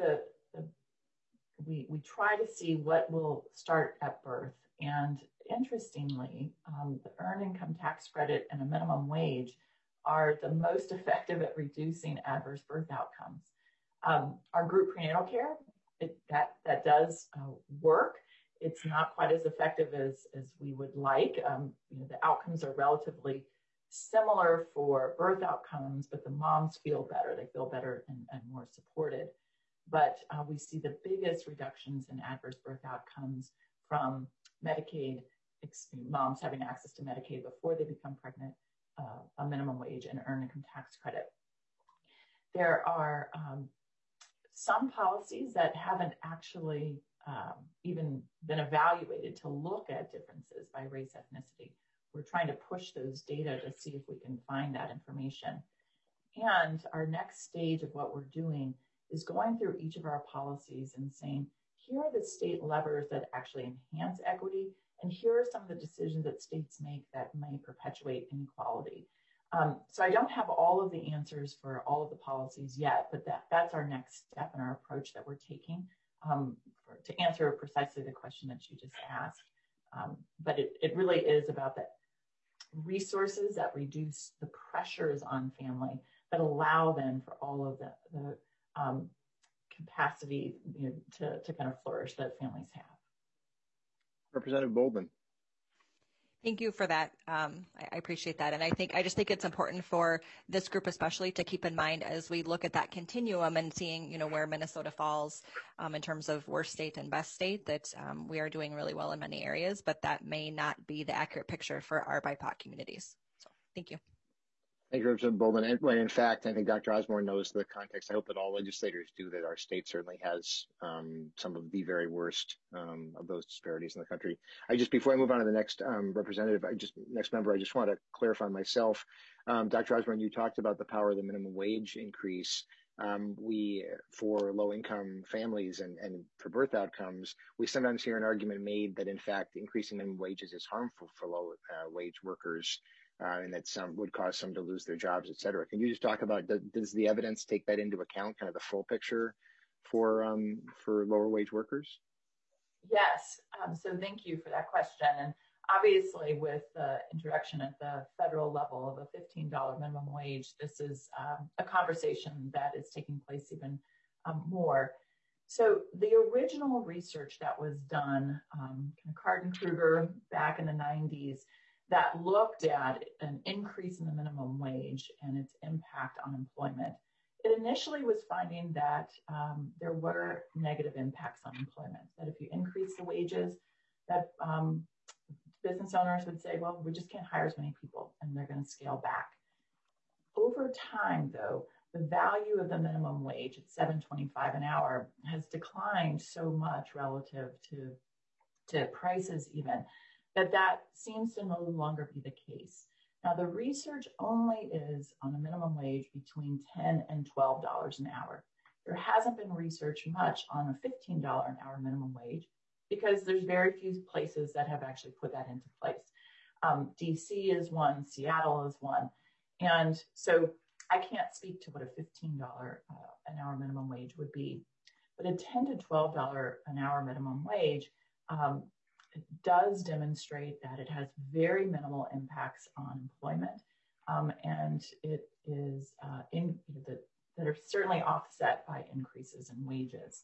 we try to see what will start at birth. And interestingly, the Earned Income Tax Credit and a minimum wage are the most effective at reducing adverse birth outcomes. Our group prenatal care, that does work. It's not quite as effective as we would like. The outcomes are relatively similar for birth outcomes, but the moms feel better. They feel better and more supported. But we see the biggest reductions in adverse birth outcomes from Medicaid, moms having access to Medicaid before they become pregnant, a minimum wage, and earned income tax credit. There are some policies that haven't actually even been evaluated to look at differences by race ethnicity. We're trying to push those data to see if we can find that information. And our next stage of what we're doing is going through each of our policies and saying, here are the state levers that actually enhance equity, and here are some of the decisions that states make that may perpetuate inequality. So I don't have all of the answers for all of the policies yet, but that's our next step in our approach that we're taking to answer precisely the question that you just asked. But it really is about the resources that reduce the pressures on family that allow then for all of the capacity to kind of flourish that families have. Representative Bolden. Thank you for that. I appreciate that. And I just think it's important for this group especially to keep in mind as we look at that continuum and seeing, where Minnesota falls in terms of worst state and best state, that we are doing really well in many areas, but that may not be the accurate picture for our BIPOC communities. So thank you. Thank you, Representative Boldman. And in fact, I think Dr. Osborne knows the context. I hope that all legislators do, that our state certainly has some of the very worst of those disparities in the country. Before I move on to the next next member, I just want to clarify myself. Dr. Osborne, you talked about the power of the minimum wage increase. For low-income families and for birth outcomes, we sometimes hear an argument made that, in fact, increasing minimum wages is harmful for low-wage workers. And that some would cause some to lose their jobs, et cetera. Can you just talk about, does the evidence take that into account, kind of the full picture for lower wage workers? Yes. So thank you for that question. And obviously, with the introduction at the federal level of a $15 minimum wage, this is a conversation that is taking place even more. So the original research that was done, Card-Krueger back in the 90s, that looked at an increase in the minimum wage and its impact on employment, it initially was finding that there were negative impacts on employment, that if you increase the wages, that business owners would say, well, we just can't hire as many people, and they're going to scale back. Over time, though, the value of the minimum wage at $7.25 an hour has declined so much relative to prices even, that seems to no longer be the case. Now, the research only is on a minimum wage between $10 and $12 an hour. There hasn't been research much on a $15 an hour minimum wage because there's very few places that have actually put that into place. DC is one, Seattle is one. And so I can't speak to what a $15 an hour minimum wage would be, but a $10 to $12 an hour minimum wage does demonstrate that it has very minimal impacts on employment, and it is that are certainly offset by increases in wages.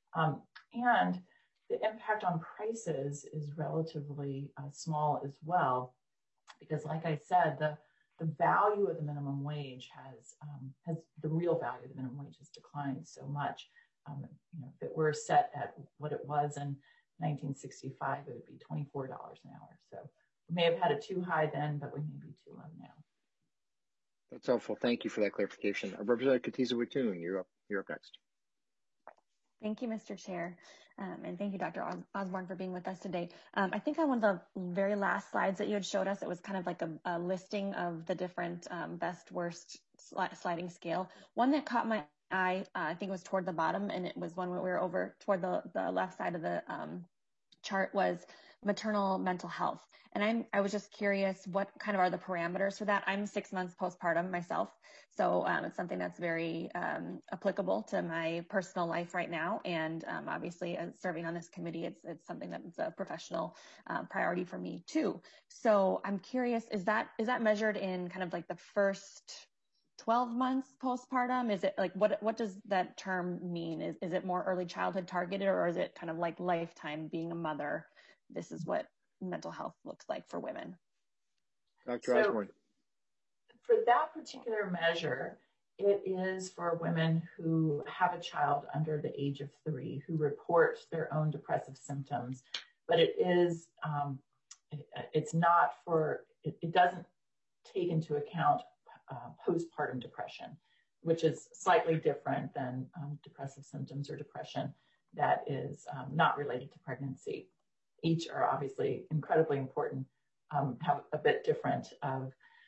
And the impact on prices is relatively small as well, because like I said, the value of the minimum wage has the real value of the minimum wage has declined so much. If it were set at what it was in 1965, it would be $24 an hour. So we may have had it too high then, but we may be too low now. That's helpful. Thank you for that clarification. Representative Katiza Witthuhn, you're up next. Thank you, Mr. Chair. And thank you, Dr. Osborne, for being with us today. I think on one of the very last slides that you had showed us, it was kind of like a listing of the different best, worst sliding scale. One that caught my eye, I think it was toward the bottom, and it was one where we were over toward the left side of the chart, was maternal mental health. And I was just curious, what kind of are the parameters for that? I'm 6 months postpartum myself, so it's something that's very applicable to my personal life right now. And obviously, serving on this committee, it's something that's a professional priority for me too. So I'm curious, is that measured in kind of like the first 12 months postpartum? Is it like, what does that term mean? Is it more early childhood targeted, or is it kind of like lifetime being a mother? This is what mental health looks like for women. Dr. Osborne. For that particular measure, it is for women who have a child under the age of 3 who report their own depressive symptoms, but it is, it's not for, it doesn't take into account postpartum depression, which is slightly different than depressive symptoms or depression that is not related to pregnancy. Each are obviously incredibly important, have a bit different of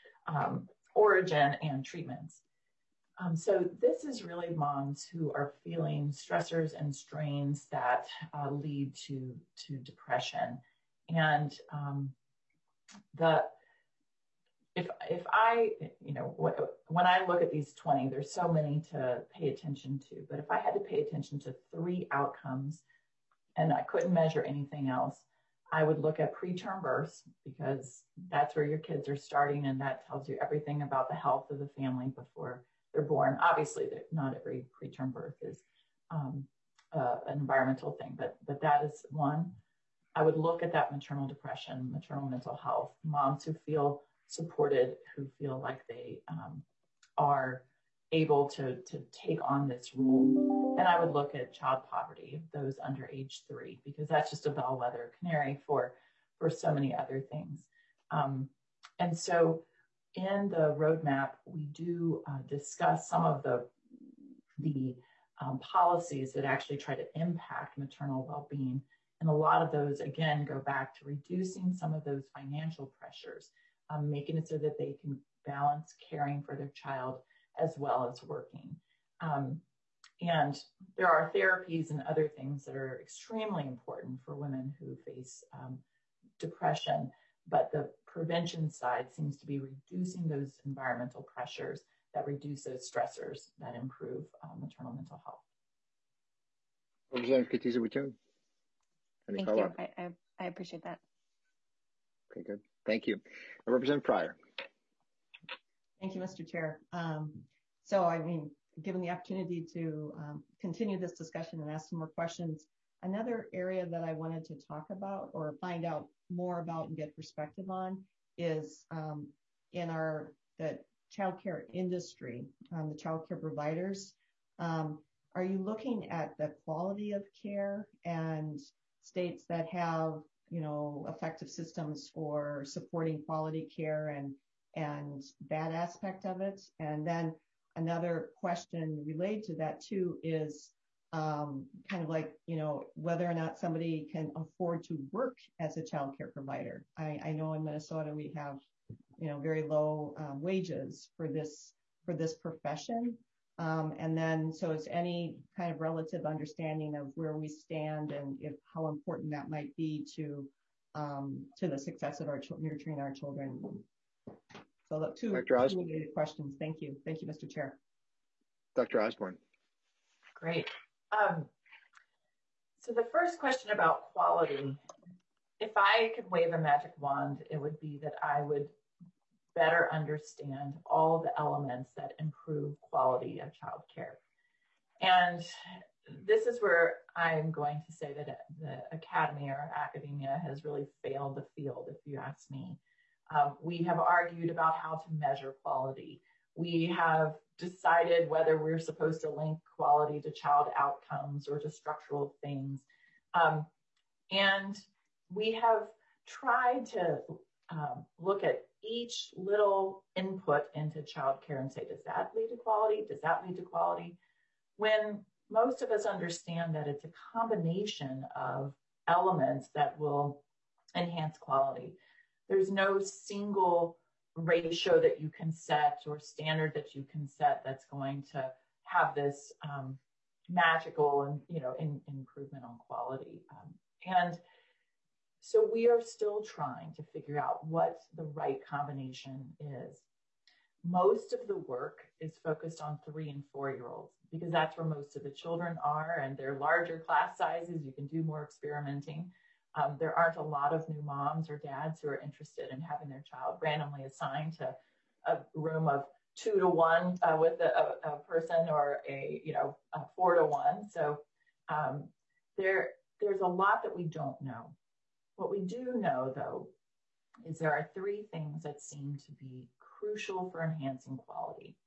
origin and treatments. So this is really moms who are feeling stressors and strains that lead to depression. And if I, when I look at these 20, there's so many to pay attention to, but if I had to pay attention to 3 outcomes and I couldn't measure anything else, I would look at preterm births, because that's where your kids are starting, and that tells you everything about the health of the family before they're born. Obviously, not every preterm birth is an environmental thing, but that is one. I would look at that maternal depression, maternal mental health, moms who feel supported, who feel like they are able to take on this role. And I would look at child poverty, those under age 3, because that's just a bellwether canary for so many other things. And so in the roadmap, we do discuss some of the policies that actually try to impact maternal well-being. And a lot of those, again, go back to reducing some of those financial pressures, making it so that they can balance caring for their child as well as working. And there are therapies and other things that are extremely important for women who face depression, but the prevention side seems to be reducing those environmental pressures that reduce those stressors that improve maternal mental health. Representative Katiza-Witthuhn. Any Thank follow-up? you. I appreciate that. Okay, good. Thank you. Representative Pryor. Thank you, Mr. Chair. So, I mean, given the opportunity to continue this discussion and ask some more questions, another area that I wanted to talk about or find out more about and get perspective on is in the childcare industry, the childcare providers. Are you looking at the quality of care and states that have, effective systems for supporting quality care and that aspect of it? And then another question related to that too is kind of like, whether or not somebody can afford to work as a childcare provider. I know in Minnesota we have, very low wages for this profession. And then, so is any kind of relative understanding of where we stand and how important that might be to the success of nurturing our children. So the two related questions. Thank you. Thank you, Mr. Chair. Dr. Osborne. Great. So the first question about quality, if I could wave a magic wand, it would be that I would better understand all the elements that improve quality of childcare. And this is where I'm going to say that the academy or academia has really failed the field, if you ask me. We have argued about how to measure quality. We have decided whether we're supposed to link quality to child outcomes or to structural things. And we have tried to look at each little input into childcare and say, does that lead to quality? Does that lead to quality? When most of us understand that it's a combination of elements that will enhance quality. There's no single ratio that you can set or standard that you can set that's going to have this magical and improvement on quality. And so we are still trying to figure out what the right combination is. Most of the work is focused on 3 and 4-year-olds because that's where most of the children are, and they're larger class sizes. You can do more experimenting. There aren't a lot of new moms or dads who are interested in having their child randomly assigned to a room of 2 to 1 with a person or a 4 to 1. So there's a lot that we don't know. What we do know, though, is there are 3 things that seem to be crucial for enhancing quality.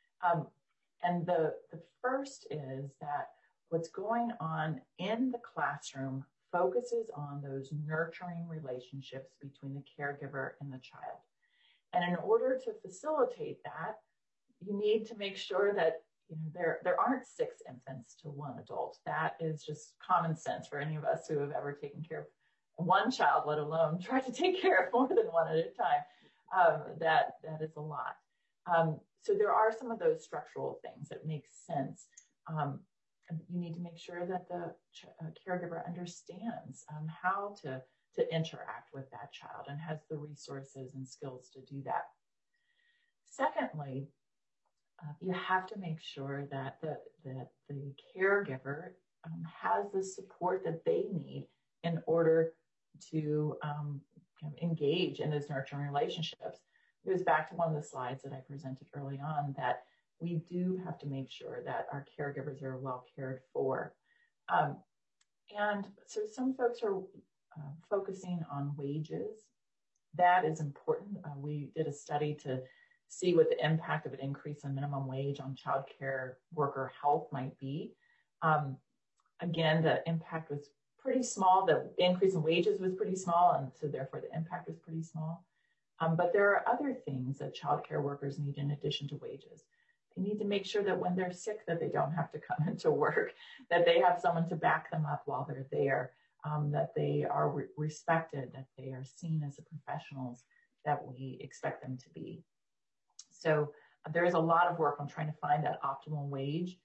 And the first is that what's going on in the classroom focuses on those nurturing relationships between the caregiver and the child. And in order to facilitate that, you need to make sure that there aren't 6 infants to 1 adult. That is just common sense for any of us who have ever taken care of one child, let alone try to take care of more than 1 at a time. That is a lot. So there are some of those structural things that make sense. You need to make sure that the caregiver understands how to interact with that child and has the resources and skills to do that. Secondly, you have to make sure that the caregiver has the support that they need in order to engage in those nurturing relationships. It goes back to one of the slides that I presented early on, that we do have to make sure that our caregivers are well cared for. And so some folks are focusing on wages. That is important. We did a study to see what the impact of an increase in minimum wage on child care worker health might be. Again, the impact was pretty small. The increase in wages was pretty small, and so therefore the impact was pretty small. But there are other things that child care workers need in addition to wages. They need to make sure that when they're sick, that they don't have to come into work, that they have someone to back them up while they're there, that they are respected, that they are seen as the professionals that we expect them to be. So there is a lot of work on trying to find that optimal wage,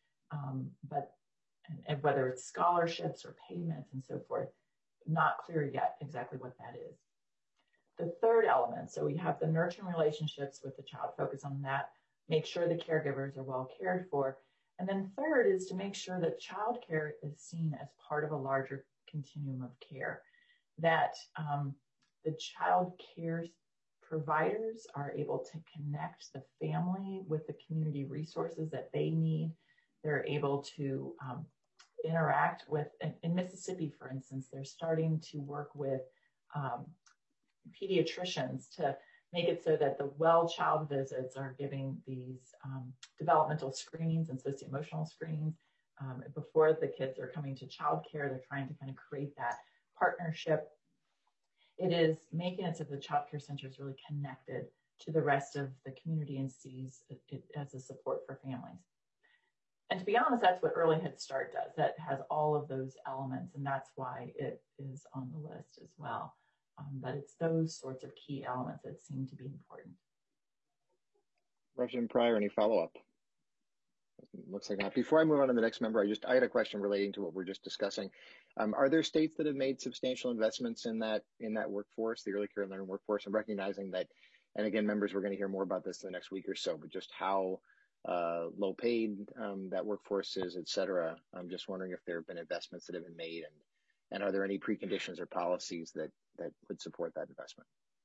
and whether it's scholarships or payments and so forth, not clear yet exactly what that is. The third element, so we have the nurturing relationships with the child, focus on that, make sure the caregivers are well cared for. And then third is to make sure that child care is seen as part of a larger continuum of care, that the child care providers are able to connect the family with the community resources that they need. They're able to interact with, in Mississippi, for instance, they're starting to work with pediatricians to make it so that the well child visits are giving these developmental screenings and socio-emotional screenings. Before the kids are coming to child care, they're trying to kind of create that partnership. It is making it so the child care center is really connected to the rest of the community and sees it as a support for families. And to be honest, that's what Early Head Start does. That has all of those elements, and that's why it is on the list as well. But it's those sorts of key elements that seem to be important. Representative Pryor, any follow-up? Looks like not. Before I move on to the next member, I had a question relating to what we're just discussing. Are there states that have made substantial investments in that workforce, the early care and learning workforce? I'm recognizing that, and again, members, we're going to hear more about this in the next week or so, but just how low paid that workforce is, et cetera. I'm just wondering if there have been investments that have been made, and are there any preconditions or policies that would support that investment?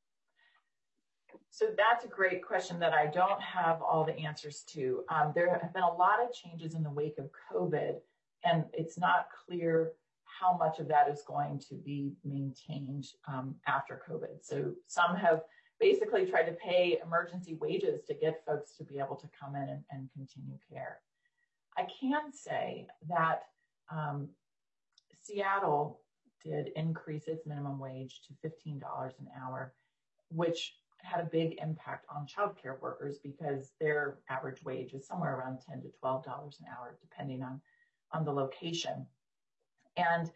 So that's a great question that I don't have all the answers to. There have been a lot of changes in the wake of COVID, and it's not clear how much of that is going to be maintained after COVID. So some have basically tried to pay emergency wages to get folks to be able to come in and continue care. I can say that Seattle did increase its minimum wage to $15 an hour, which had a big impact on childcare workers because their average wage is somewhere around $10 to $12 an hour, depending on the location. And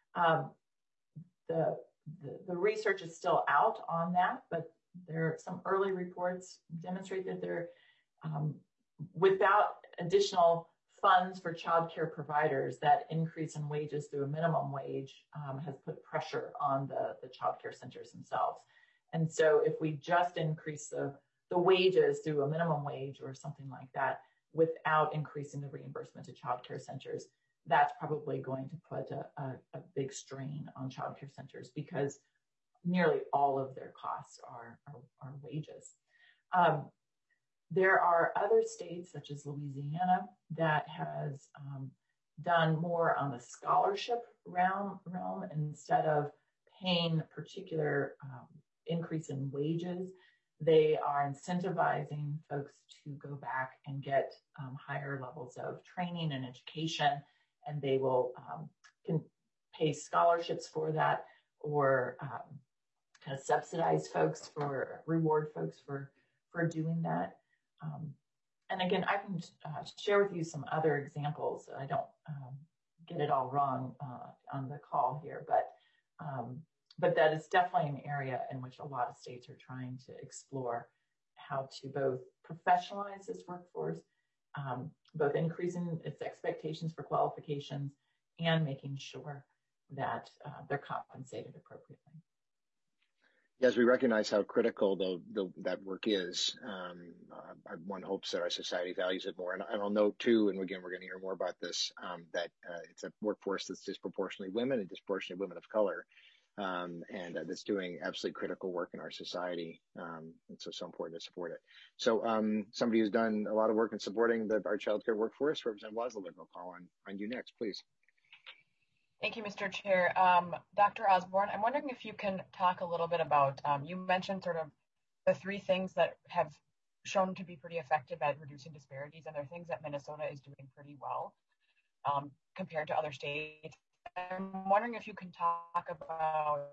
the research is still out on that, but there are some early reports demonstrate that there, without additional funds for childcare providers, that increase in wages through a minimum wage has put pressure on the childcare centers themselves. And so if we just increase the wages through a minimum wage or something like that, without increasing the reimbursement to childcare centers, that's probably going to put a big strain on childcare centers because nearly all of their costs are wages. There are other states, such as Louisiana, that has done more on the scholarship realm instead of paying particular increase in wages. They are incentivizing folks to go back and get higher levels of training and education, and they will can pay scholarships for that or kind of subsidize folks for reward folks for doing that. And again, I can share with you some other examples. I don't get it all wrong on the call here, but that is definitely an area in which a lot of states are trying to explore how to both professionalize this workforce, both increasing its expectations for qualifications and making sure that they're compensated appropriately. As we recognize how critical that work is, one hopes that our society values it more. And I'll note too, and again, we're going to hear more about this, that it's a workforce that's disproportionately women and disproportionately women of color. And that's doing absolutely critical work in our society. And so important to support it. So somebody who's done a lot of work in supporting our child care workforce, Representative Wazalek, I'll call on you next, please. Thank you, Mr. Chair. Dr. Osborne, I'm wondering if you can talk a little bit about, you mentioned sort of the three things that have shown to be pretty effective at reducing disparities, and they're things that Minnesota is doing pretty well compared to other states. I'm wondering if you can talk about,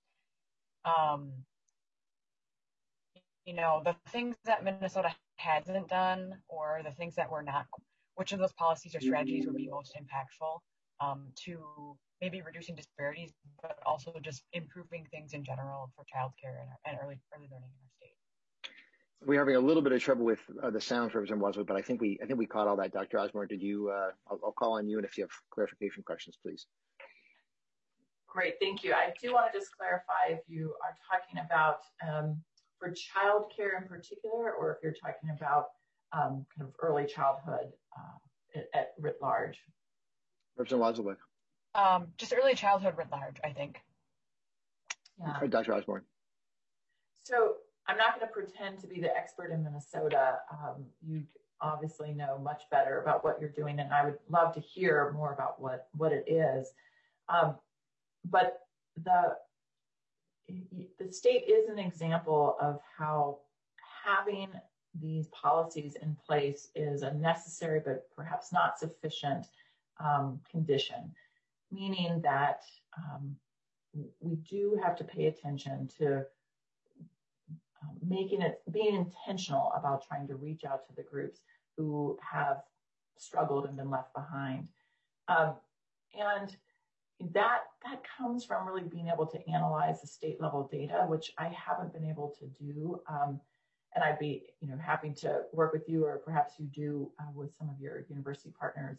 the things that Minnesota hasn't done, or the things that were not, which of those policies or strategies would be most impactful to maybe reducing disparities, but also just improving things in general for childcare and early learning in our state. We're having a little bit of trouble with the sound for Representative Wadsworth, but I think we caught all that. Dr. Osborne, did you? I'll call on you, and if you have clarification questions, please. Great, thank you. I do want to just clarify if you are talking about for childcare in particular, or if you're talking about kind of early childhood at writ large. Representative Wadsworth. Just early childhood writ large, I think. Yeah. Dr. Osborne. So I'm not going to pretend to be the expert in Minnesota. You obviously know much better about what you're doing, and I would love to hear more about what it is. But the state is an example of how having these policies in place is a necessary but perhaps not sufficient condition, meaning that we do have to pay attention to being intentional about trying to reach out to the groups who have struggled and been left behind. And that comes from really being able to analyze the state level data, which I haven't been able to do. And I'd be happy to work with you, or perhaps you do with some of your university partners,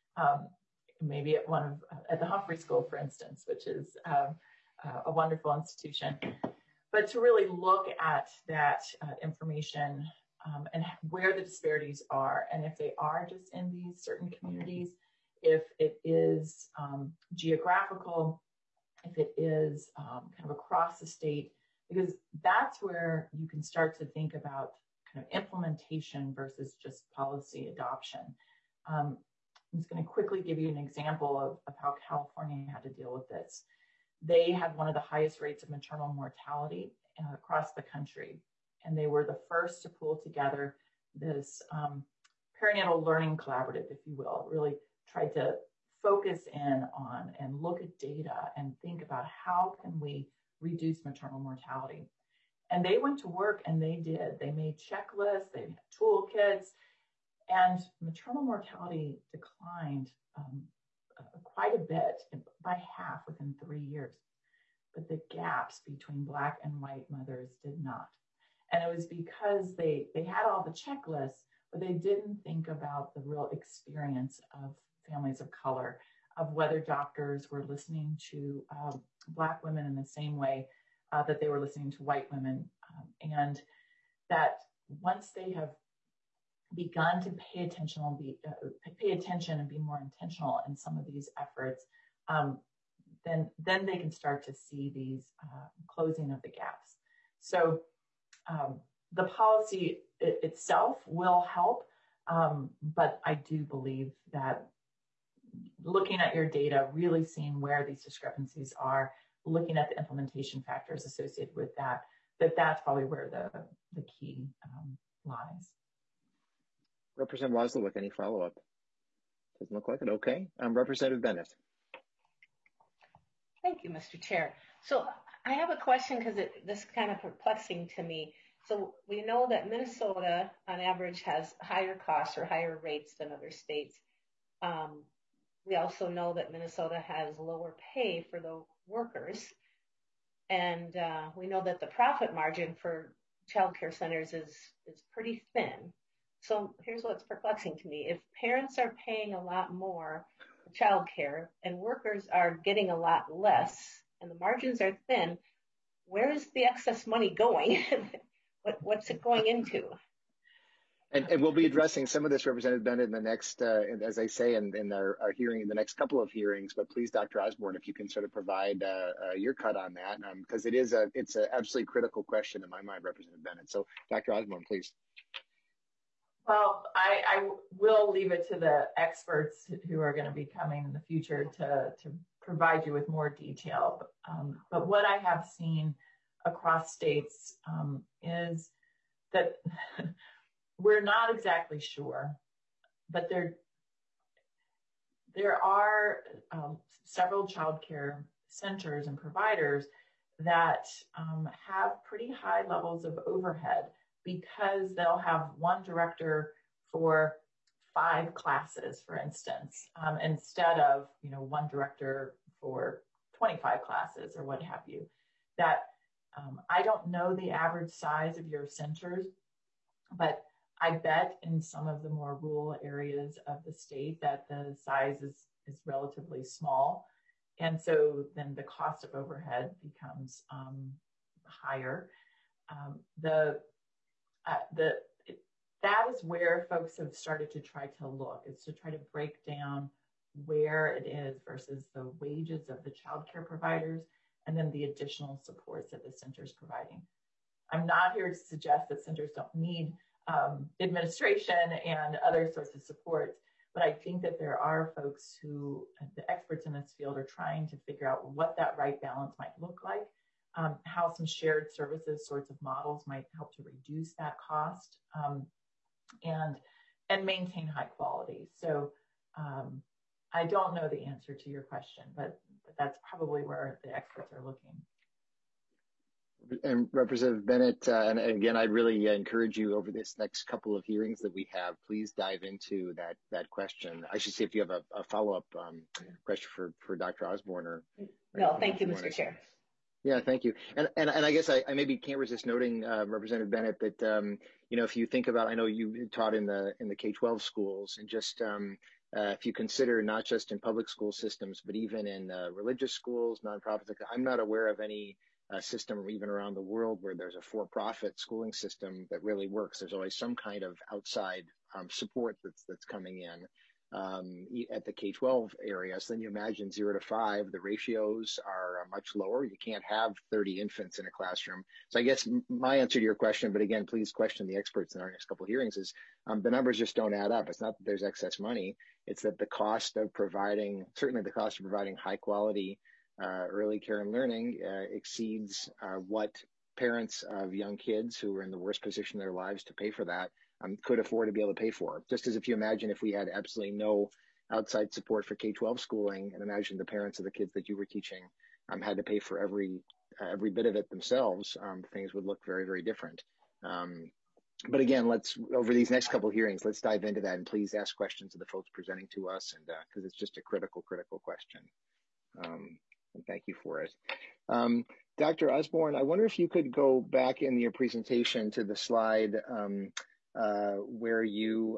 maybe at the Humphrey School, for instance, which is a wonderful institution. But to really look at that information and where the disparities are, and if they are just in these certain communities, if it is geographical, if it is kind of across the state, because that's where you can start to think about kind of implementation versus just policy adoption. I'm just going to quickly give you an example of how California had to deal with this. They had one of the highest rates of maternal mortality across the country, and they were the first to pull together this perinatal learning collaborative, if you will, really tried to focus in on and look at data and think about how can we reduce maternal mortality. And they went to work, and they did. They made checklists, they had toolkits, and maternal mortality declined quite a bit, by half within 3 years. But the gaps between Black and white mothers did not. And it was because they had all the checklists, but they didn't think about the real experience of families of color, of whether doctors were listening to Black women in the same way that they were listening to white women. And that once they have begun to pay attention and be more intentional in some of these efforts, then they can start to see these closing of the gaps. So the policy itself will help, but I do believe that looking at your data, really seeing where these discrepancies are, looking at the implementation factors associated with that's probably where the key lies. Representative Wadsworth, any follow-up? Doesn't look like it. Okay. Representative Bennett. Thank you, Mr. Chair. So I have a question because this is kind of perplexing to me. So we know that Minnesota, on average, has higher costs or higher rates than other states. We also know that Minnesota has lower pay for the workers. And we know that the profit margin for child care centers is pretty thin. So here's what's perplexing to me. If parents are paying a lot more for child care and workers are getting a lot less and the margins are thin, where is the excess money going? What's it going into? And we'll be addressing some of this, Representative Bennett, in the next, as I say, in our hearing, in the next couple of hearings. But please, Dr. Osborne, if you can sort of provide your cut on that, because it's an absolutely critical question in my mind, Representative Bennett. So, Dr. Osborne, please. Well, I will leave it to the experts who are going to be coming in the future to provide you with more detail. But what I have seen across states is that we're not exactly sure, but there are several childcare centers and providers that have pretty high levels of overhead, because they'll have one director for 5 classes, for instance, instead of one director for 25 classes or what have you. That I don't know the average size of your centers, but I bet in some of the more rural areas of the state that the size is relatively small. And so then the cost of overhead becomes higher. That is where folks have started to try to look, is to try to break down where it is versus the wages of the childcare providers and then the additional supports that the center is providing. I'm not here to suggest that centers don't need administration and other sorts of supports, but I think that there are folks who, the experts in this field, are trying to figure out what that right balance might look like, how some shared services sorts of models might help to reduce that cost, and maintain high quality. So I don't know the answer to your question, but that's probably where the experts are looking. And Representative Bennett, and again, I'd really encourage you over this next couple of hearings that we have, please dive into that question. I should see if you have a follow-up question for Dr. Osborn. Or no, thank you, Mr. Chair. Yeah, thank you. And I guess I maybe can't resist noting, Representative Bennett, that if you think about, I know you taught in the K-12 schools, and just if you consider not just in public school systems, but even in religious schools, nonprofits, I'm not aware of any system even around the world where there's a for-profit schooling system that really works. There's always some kind of outside support that's coming in at the K-12 area. So then you imagine 0 to 5, the ratios are much lower. You can't have 30 infants in a classroom. So I guess my answer to your question, but again, please question the experts in our next couple of hearings, is the numbers just don't add up. It's not that there's excess money. It's that the cost of providing, certainly the cost of providing high quality early care and learning exceeds what parents of young kids who are in the worst position in their lives to pay for that could afford to be able to pay for. Just as if you imagine if we had absolutely no outside support for K-12 schooling, and imagine the parents of the kids that you were teaching had to pay for every bit of it themselves, things would look very, very different. But again, let's, over these next couple of hearings, let's dive into that, and please ask questions of the folks presenting to us, and because it's just a critical question. And thank you for it. Dr. Osborn, I wonder if you could go back in your presentation to the slide where you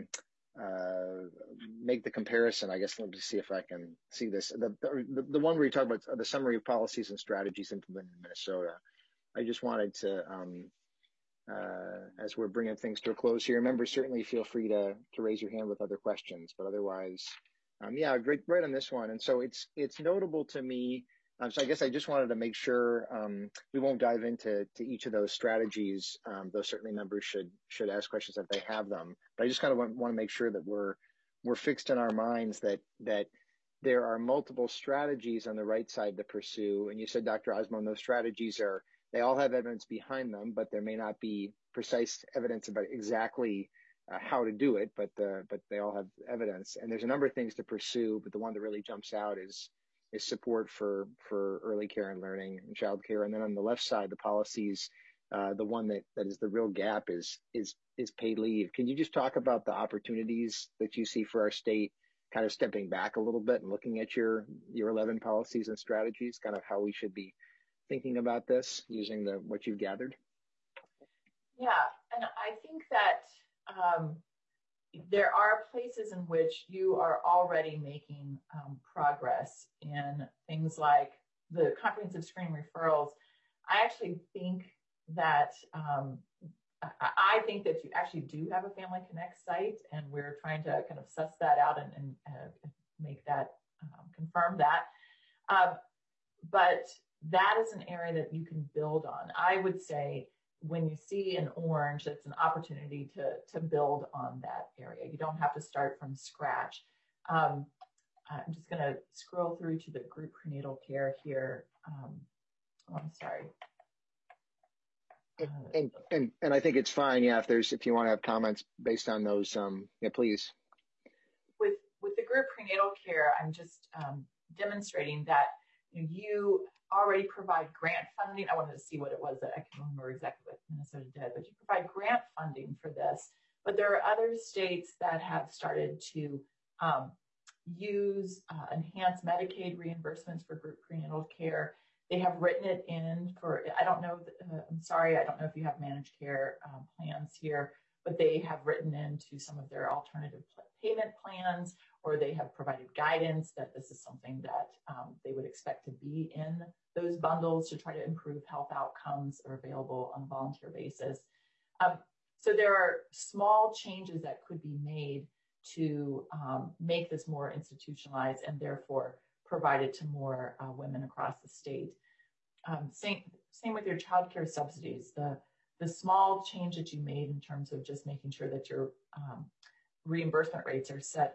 make the comparison. I guess let me see if I can see this. The one where you talk about the summary of policies and strategies implemented in Minnesota. I just wanted to, as we're bringing things to a close here, members certainly feel free to raise your hand with other questions, but otherwise, yeah, right on this one. And so it's notable to me. So I guess I just wanted to make sure we won't dive into each of those strategies, though certainly members should ask questions if they have them. But I just kind of want to make sure that we're fixed in our minds that there are multiple strategies on the right side to pursue. And you said, Dr. Osborn, those strategies they all have evidence behind them, but there may not be precise evidence about exactly how to do it, but they all have evidence. And there's a number of things to pursue, but the one that really jumps out is support for early care and learning and child care. And then on the left side, the policies, the one that is the real gap is paid leave. Can you just talk about the opportunities that you see for our state, kind of stepping back a little bit and looking at your 11 policies and strategies, kind of how we should be thinking about this using what you've gathered? Yeah, and I think that there are places in which you are already making progress in things like the comprehensive screening referrals. I actually think that you actually do have a Family Connect site, and we're trying to kind of suss that out and make that confirm that. But that is an area that you can build on. I would say when you see an orange, it's an opportunity to build on that area. You don't have to start from scratch. I'm just going to scroll through to the group prenatal care here. I'm sorry. And I think it's fine. Yeah, if you want to have comments based on those, yeah, please. With the group prenatal care, I'm just demonstrating that you already provide grant funding. I wanted to see what it was. I can't remember exactly what Minnesota did, but you provide grant funding for this. But there are other states that have started to use enhanced Medicaid reimbursements for group prenatal care. They have written it in for, I don't know, I'm sorry, I don't know if you have managed care plans here, but they have written into some of their alternative payment plans, or they have provided guidance that this is something that they would expect to be in those bundles to try to improve health outcomes, are available on a volunteer basis. So there are small changes that could be made to make this more institutionalized and therefore provide it to more women across the state. Same with your child care subsidies. The small change that you made in terms of just making sure that your reimbursement rates are set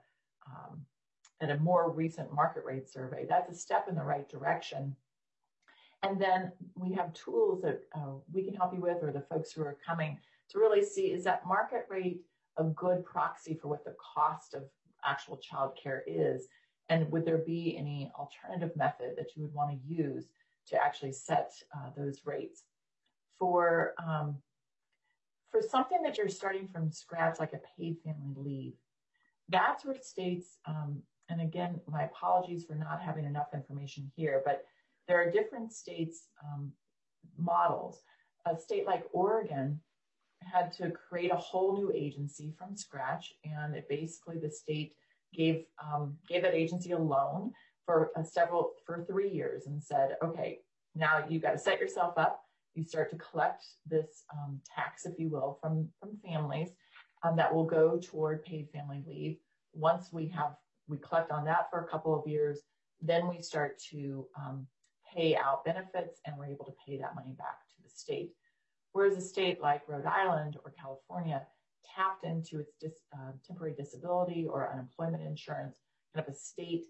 at a more recent market rate survey, that's a step in the right direction. And then we have tools that we can help you with, or the folks who are coming, to really see, is that market rate a good proxy for what the cost of actual childcare is? And would there be any alternative method that you would want to use to actually set those rates? For something that you're starting from scratch, like a paid family leave, that's where states, and again, my apologies for not having enough information here, but there are different states' models. A state like Oregon had to create a whole new agency from scratch, and it basically, the state gave that agency a loan for 3 years and said, okay, now you got to set yourself up. You start to collect this tax, if you will, from families that will go toward paid family leave. Once we collect on that for a couple of years, then we start to pay out benefits, and we're able to pay that money back to the state. Whereas a state like Rhode Island or California tapped into its temporary disability or unemployment insurance, kind of a state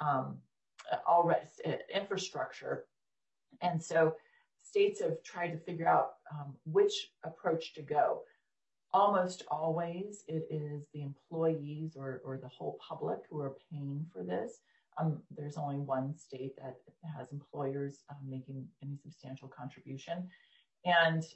already infrastructure. And so states have tried to figure out which approach to go. Almost always it is the employees or the whole public who are paying for this. There's only one state that has employers making any substantial contribution. And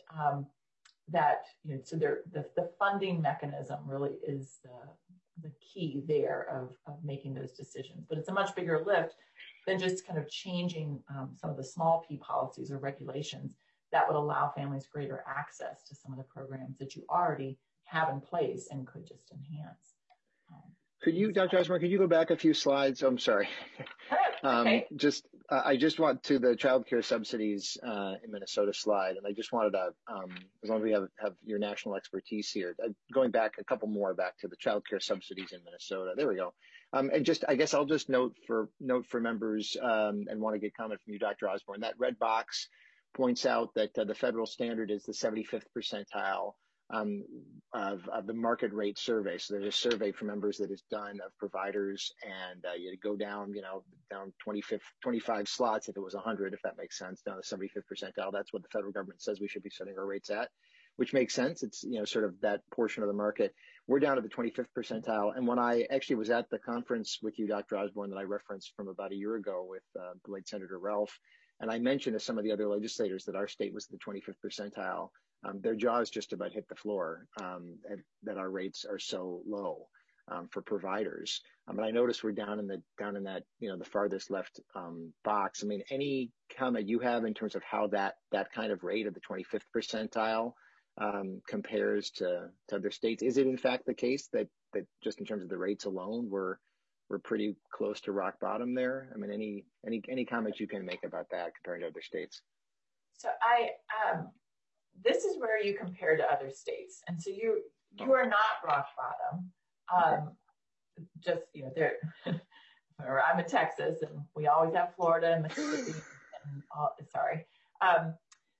so the funding mechanism really is the key there of making those decisions. But it's a much bigger lift than just kind of changing some of the small P policies or regulations that would allow families greater access to some of the programs that you already have in place and could just enhance. Could you, Dr. Osborn, could you go back a few slides? I'm sorry. Okay. I just want to the child care subsidies in Minnesota slide, and I just wanted to, as long as we have your national expertise here, going back a couple more back to the child care subsidies in Minnesota. There we go. And just, I guess I'll just note for members and want to get comment from you, Dr. Osborn. That red box points out that the federal standard is the 75th percentile of the market rate survey. So there's a survey for members that is done of providers, and you go down, down 25 slots if it was 100, if that makes sense, down to 75th percentile. That's what the federal government says we should be setting our rates at, which makes sense. It's, sort of that portion of the market. We're down to the 25th percentile. And when I actually was at the conference with you, Dr. Osborn, that I referenced from about a year ago with the late Senator Ralph, and I mentioned to some of the other legislators that our state was the 25th percentile, their jaws just about hit the floor, that our rates are so low for providers. And I noticed we're down in that, the farthest left box. I mean, any comment you have in terms of how that kind of rate of the 25th percentile compares to other states? Is it in fact the case that just in terms of the rates alone, we're pretty close to rock bottom there? I mean, any comments you can make about that compared to other states? So this is where you compare to other states, and so you are not rock bottom. Just there. I'm in Texas, and we always have Florida and Mississippi. And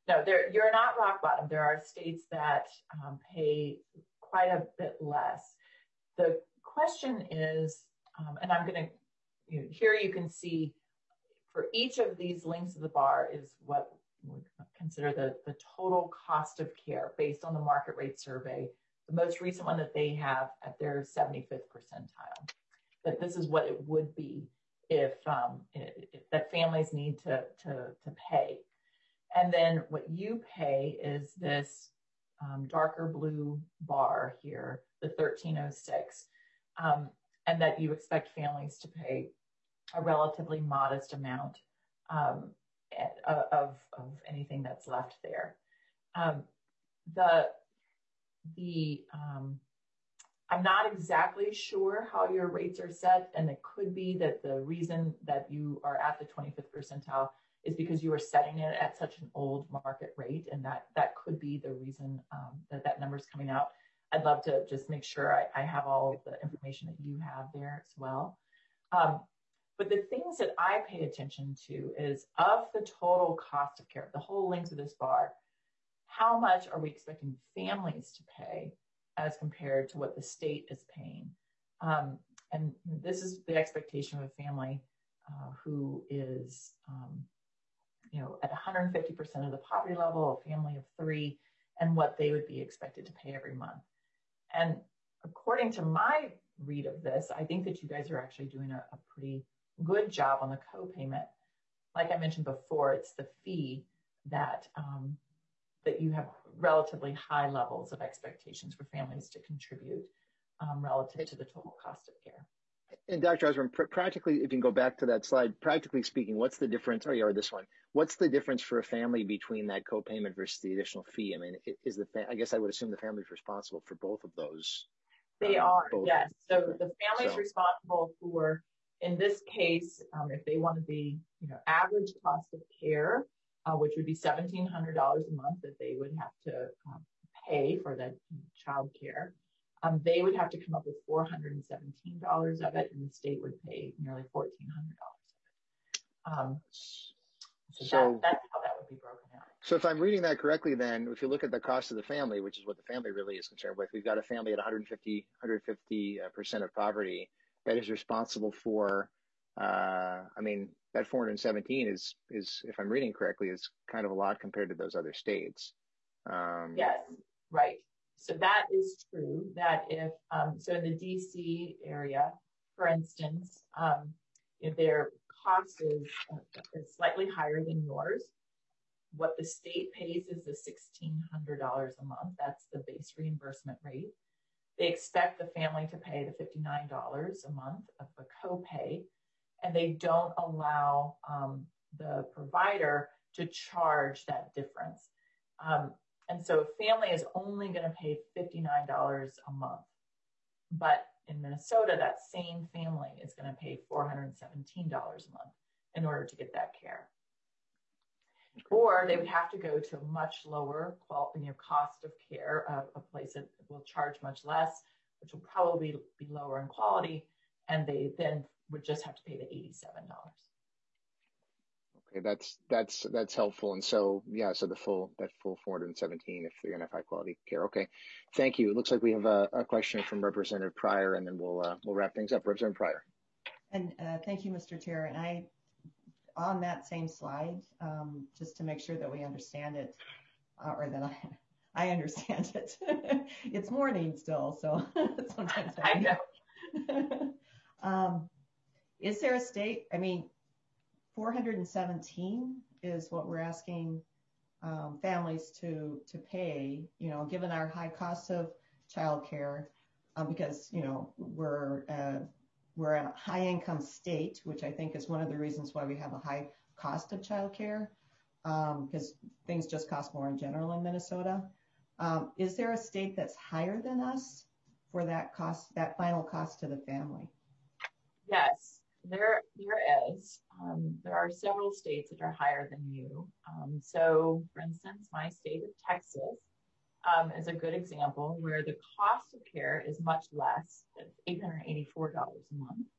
No, you're not rock bottom. There are states that pay quite a bit less. The question is, and I'm going to, here you can see for each of these links of the bar is what we consider the total cost of care based on the market rate survey, the most recent one that they have at their 75th percentile. That this is what it would be if that families need to pay. And then what you pay is this darker blue bar here, the 1306, and that you expect families to pay a relatively modest amount of anything that's left there. I'm not exactly sure how your rates are set, and it could be that the reason that you are at the 25th percentile is because you are setting it at such an old market rate, and that could be the reason that number is coming out. I'd love to just make sure I have all of the information that you have there as well. But the things that I pay attention to is of the total cost of care, the whole length of this bar, how much are we expecting families to pay as compared to what the state is paying? And this is the expectation of a family who is, at 150% of the poverty level, a family of 3, and what they would be expected to pay every month. And according to my read of this, I think that you guys are actually doing a pretty good job on the co-payment. Like I mentioned before, it's the fee that you have relatively high levels of expectations for families to contribute relative to the total cost of care. And Dr. Osborn, practically, if you can go back to that slide, practically speaking, what's the difference, or this one, what's the difference for a family between that co-payment versus the additional fee? I mean, I guess I would assume the family's responsible for both of those. They are, yes. So the family's responsible for, in this case, if they want to be, average cost of care, which would be $1,700 a month that they would have to pay for that child care. They would have to come up with $417 of it, and the state would pay nearly $1,400 of it. So that's how that would be broken out. So if I'm reading that correctly, then if you look at the cost of the family, which is what the family really is concerned with, we've got a family at 150% of poverty that is responsible for, that 417 is, if I'm reading correctly, is kind of a lot compared to those other states. Yes, right. So that is true that if, so in the DC area, for instance, their cost is slightly higher than yours. What the state pays is the $1,600 a month. That's the base reimbursement rate. They expect the family to pay the $59 a month of a copay, and they don't allow the provider to charge that difference. And so a family is only going to pay $59 a month. But in Minnesota, that same family is going to pay $417 a month in order to get that care. Or they would have to go to a much lower cost of care, a place that will charge much less, which will probably be lower in quality, and they then would just have to pay the $87. Okay, that's helpful. And so, so that full 417 if they're going to have high quality care. Okay, thank you. It looks like we have a question from Representative Pryor, and then we'll wrap things up. Representative Pryor. And thank you, Mr. Chair. And on that same slide, just to make sure that we understand it, or that I understand it. It's morning still, so sometimes I know. Is there a state? 417 is what we're asking families to pay, given our high costs of childcare, because, we're a high income state, which I think is one of the reasons why we have a high cost of childcare, because things just cost more in general in Minnesota. Is there a state that's higher than us for that cost, that final cost to the family? Yes. There is. There are several states that are higher than you. So, for instance, my state of Texas is a good example where the cost of care is much less. It's $884 a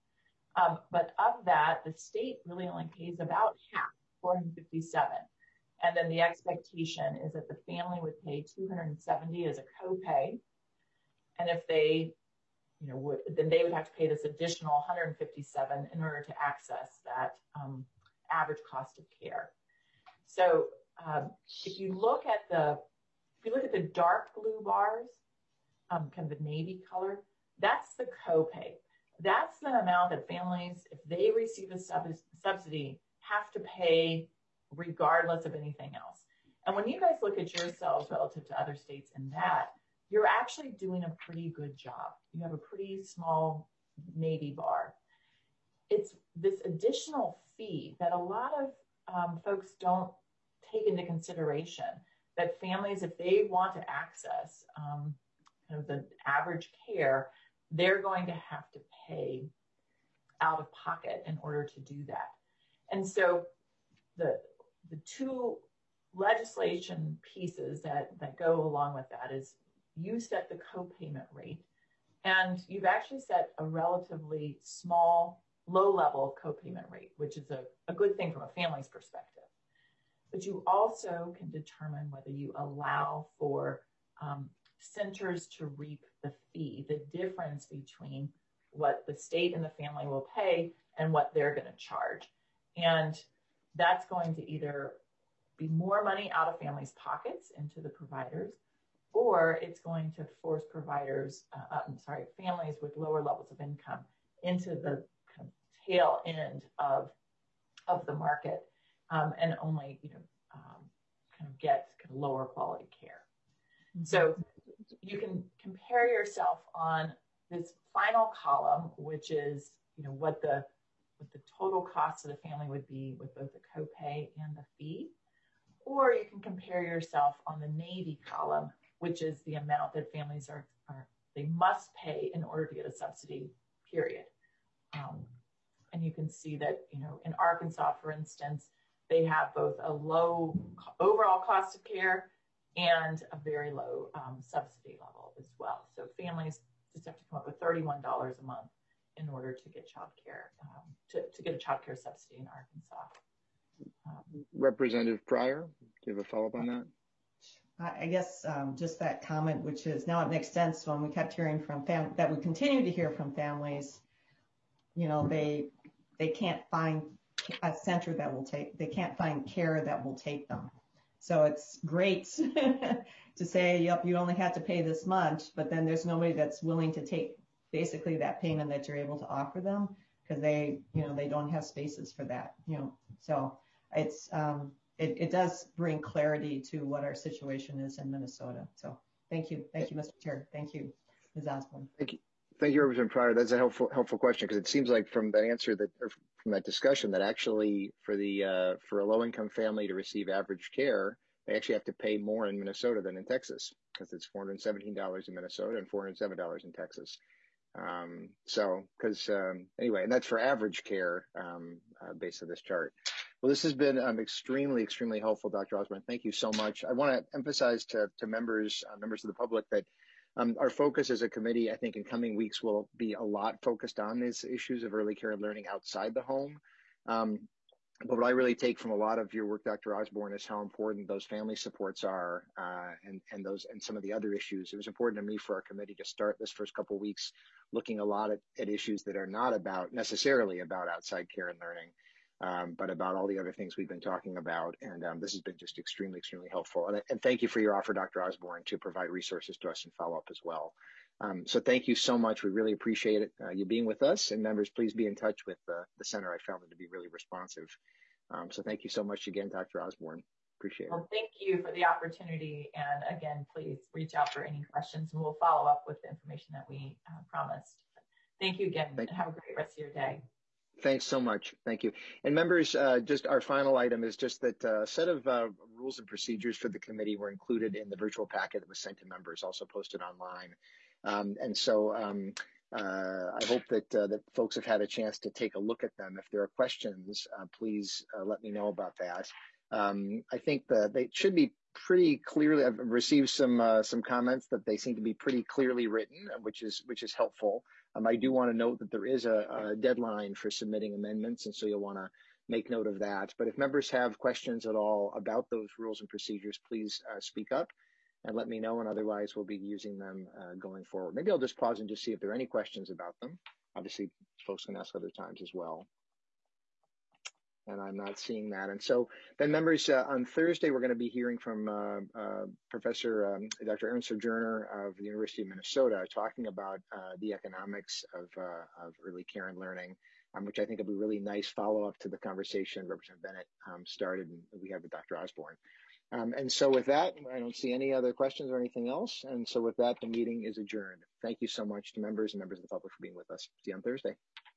month. But of that, the state really only pays about half, $457. And then the expectation is that the family would pay $270 as a copay. And if they, then they would have to pay this additional $157 in order to access that average cost of care. So if you look at the dark blue bars, kind of the navy color, that's the copay. That's the amount that families, if they receive a subsidy, have to pay regardless of anything else. And when you guys look at yourselves relative to other states in that, you're actually doing a pretty good job. You have a pretty small navy bar. It's this additional fee that a lot of folks don't take into consideration, that families, if they want to access kind of the average care, they're going to have to pay out of pocket in order to do that. And so the two legislation pieces that go along with that is you set the co-payment rate, and you've actually set a relatively small, low level of co-payment rate, which is a good thing from a family's perspective. But you also can determine whether you allow for centers to reap the fee, the difference between what the state and the family will pay and what they're going to charge. And that's going to either be more money out of families' pockets into the providers, or it's going to force families with lower levels of income into the kind of tail end of the market, and only kind of get kind of lower quality care. Mm-hmm. So you can compare yourself on this final column, which is what the total cost of the family would be with both the copay and the fee, or you can compare yourself on the navy column, which is the amount that families they must pay in order to get a subsidy, period. And you can see that, in Arkansas, for instance, they have both a low overall cost of care and a very low subsidy level as well. So families just have to come up with $31 a month in order to get childcare, to get a childcare subsidy in Arkansas. Representative Pryor, do you have a follow-up on that? I guess just that comment, which is now it makes sense when we kept hearing from that we continue to hear from families, they can't find a center they can't find care that will take them. So it's great to say, yep, you only have to pay this much, but then there's nobody that's willing to take basically that payment that you're able to offer them, because they don't have spaces for that, So it's it does bring clarity to what our situation is in Minnesota. So thank you, Mr. Chair. Thank you, Ms. Osborne. Thank you, Representative Pryor. That's a helpful question, because it seems like from that answer from that discussion that actually for a low-income family to receive average care, they actually have to pay more in Minnesota than in Texas, because it's $417 in Minnesota and $407 in Texas. Anyway, and that's for average care based on this chart. Well, this has been extremely, extremely helpful, Dr. Osborne. Thank you so much. I want to emphasize to members of the public that our focus as a committee, I think in coming weeks, will be a lot focused on these issues of early care and learning outside the home. But what I really take from a lot of your work, Dr. Osborne, is how important those family supports are, and some of the other issues. It was important to me for our committee to start this first couple of weeks looking a lot at issues that are not necessarily about outside care and learning, but about all the other things we've been talking about. And this has been just extremely, extremely helpful. And thank you for your offer, Dr. Osborne, to provide resources to us and follow up as well. So thank you so much. We really appreciate it, you being with us. And members, please be in touch with the center. I found it to be really responsive. So thank you so much again, Dr. Osborne. Appreciate it. Well, thank you for the opportunity. And again, please reach out for any questions, and we'll follow up with the information that we promised. Thank you again. Have a great rest of your day. Thanks so much. Thank you. And members, just our final item is just that a set of rules and procedures for the committee were included in the virtual packet that was sent to members, also posted online. And so I hope that folks have had a chance to take a look at them. If there are questions, please let me know about that. I think that they should be pretty clearly. I've received some comments that they seem to be pretty clearly written, which is helpful. I do want to note that there is a deadline for submitting amendments, and so you'll want to make note of that. But if members have questions at all about those rules and procedures, please speak up and let me know, and otherwise we'll be using them going forward. Maybe I'll just pause and just see if there are any questions about them. Obviously, folks can ask other times as well. And I'm not seeing that. And so then members, on Thursday, we're going to be hearing from Professor Dr. Aaron Sojourner of the University of Minnesota talking about the economics of early care and learning, which I think will be a really nice follow-up to the conversation Representative Bennett started and we had with Dr. Osborne. And so with that, I don't see any other questions or anything else. And so with that, the meeting is adjourned. Thank you so much to members and members of the public for being with us. See you on Thursday.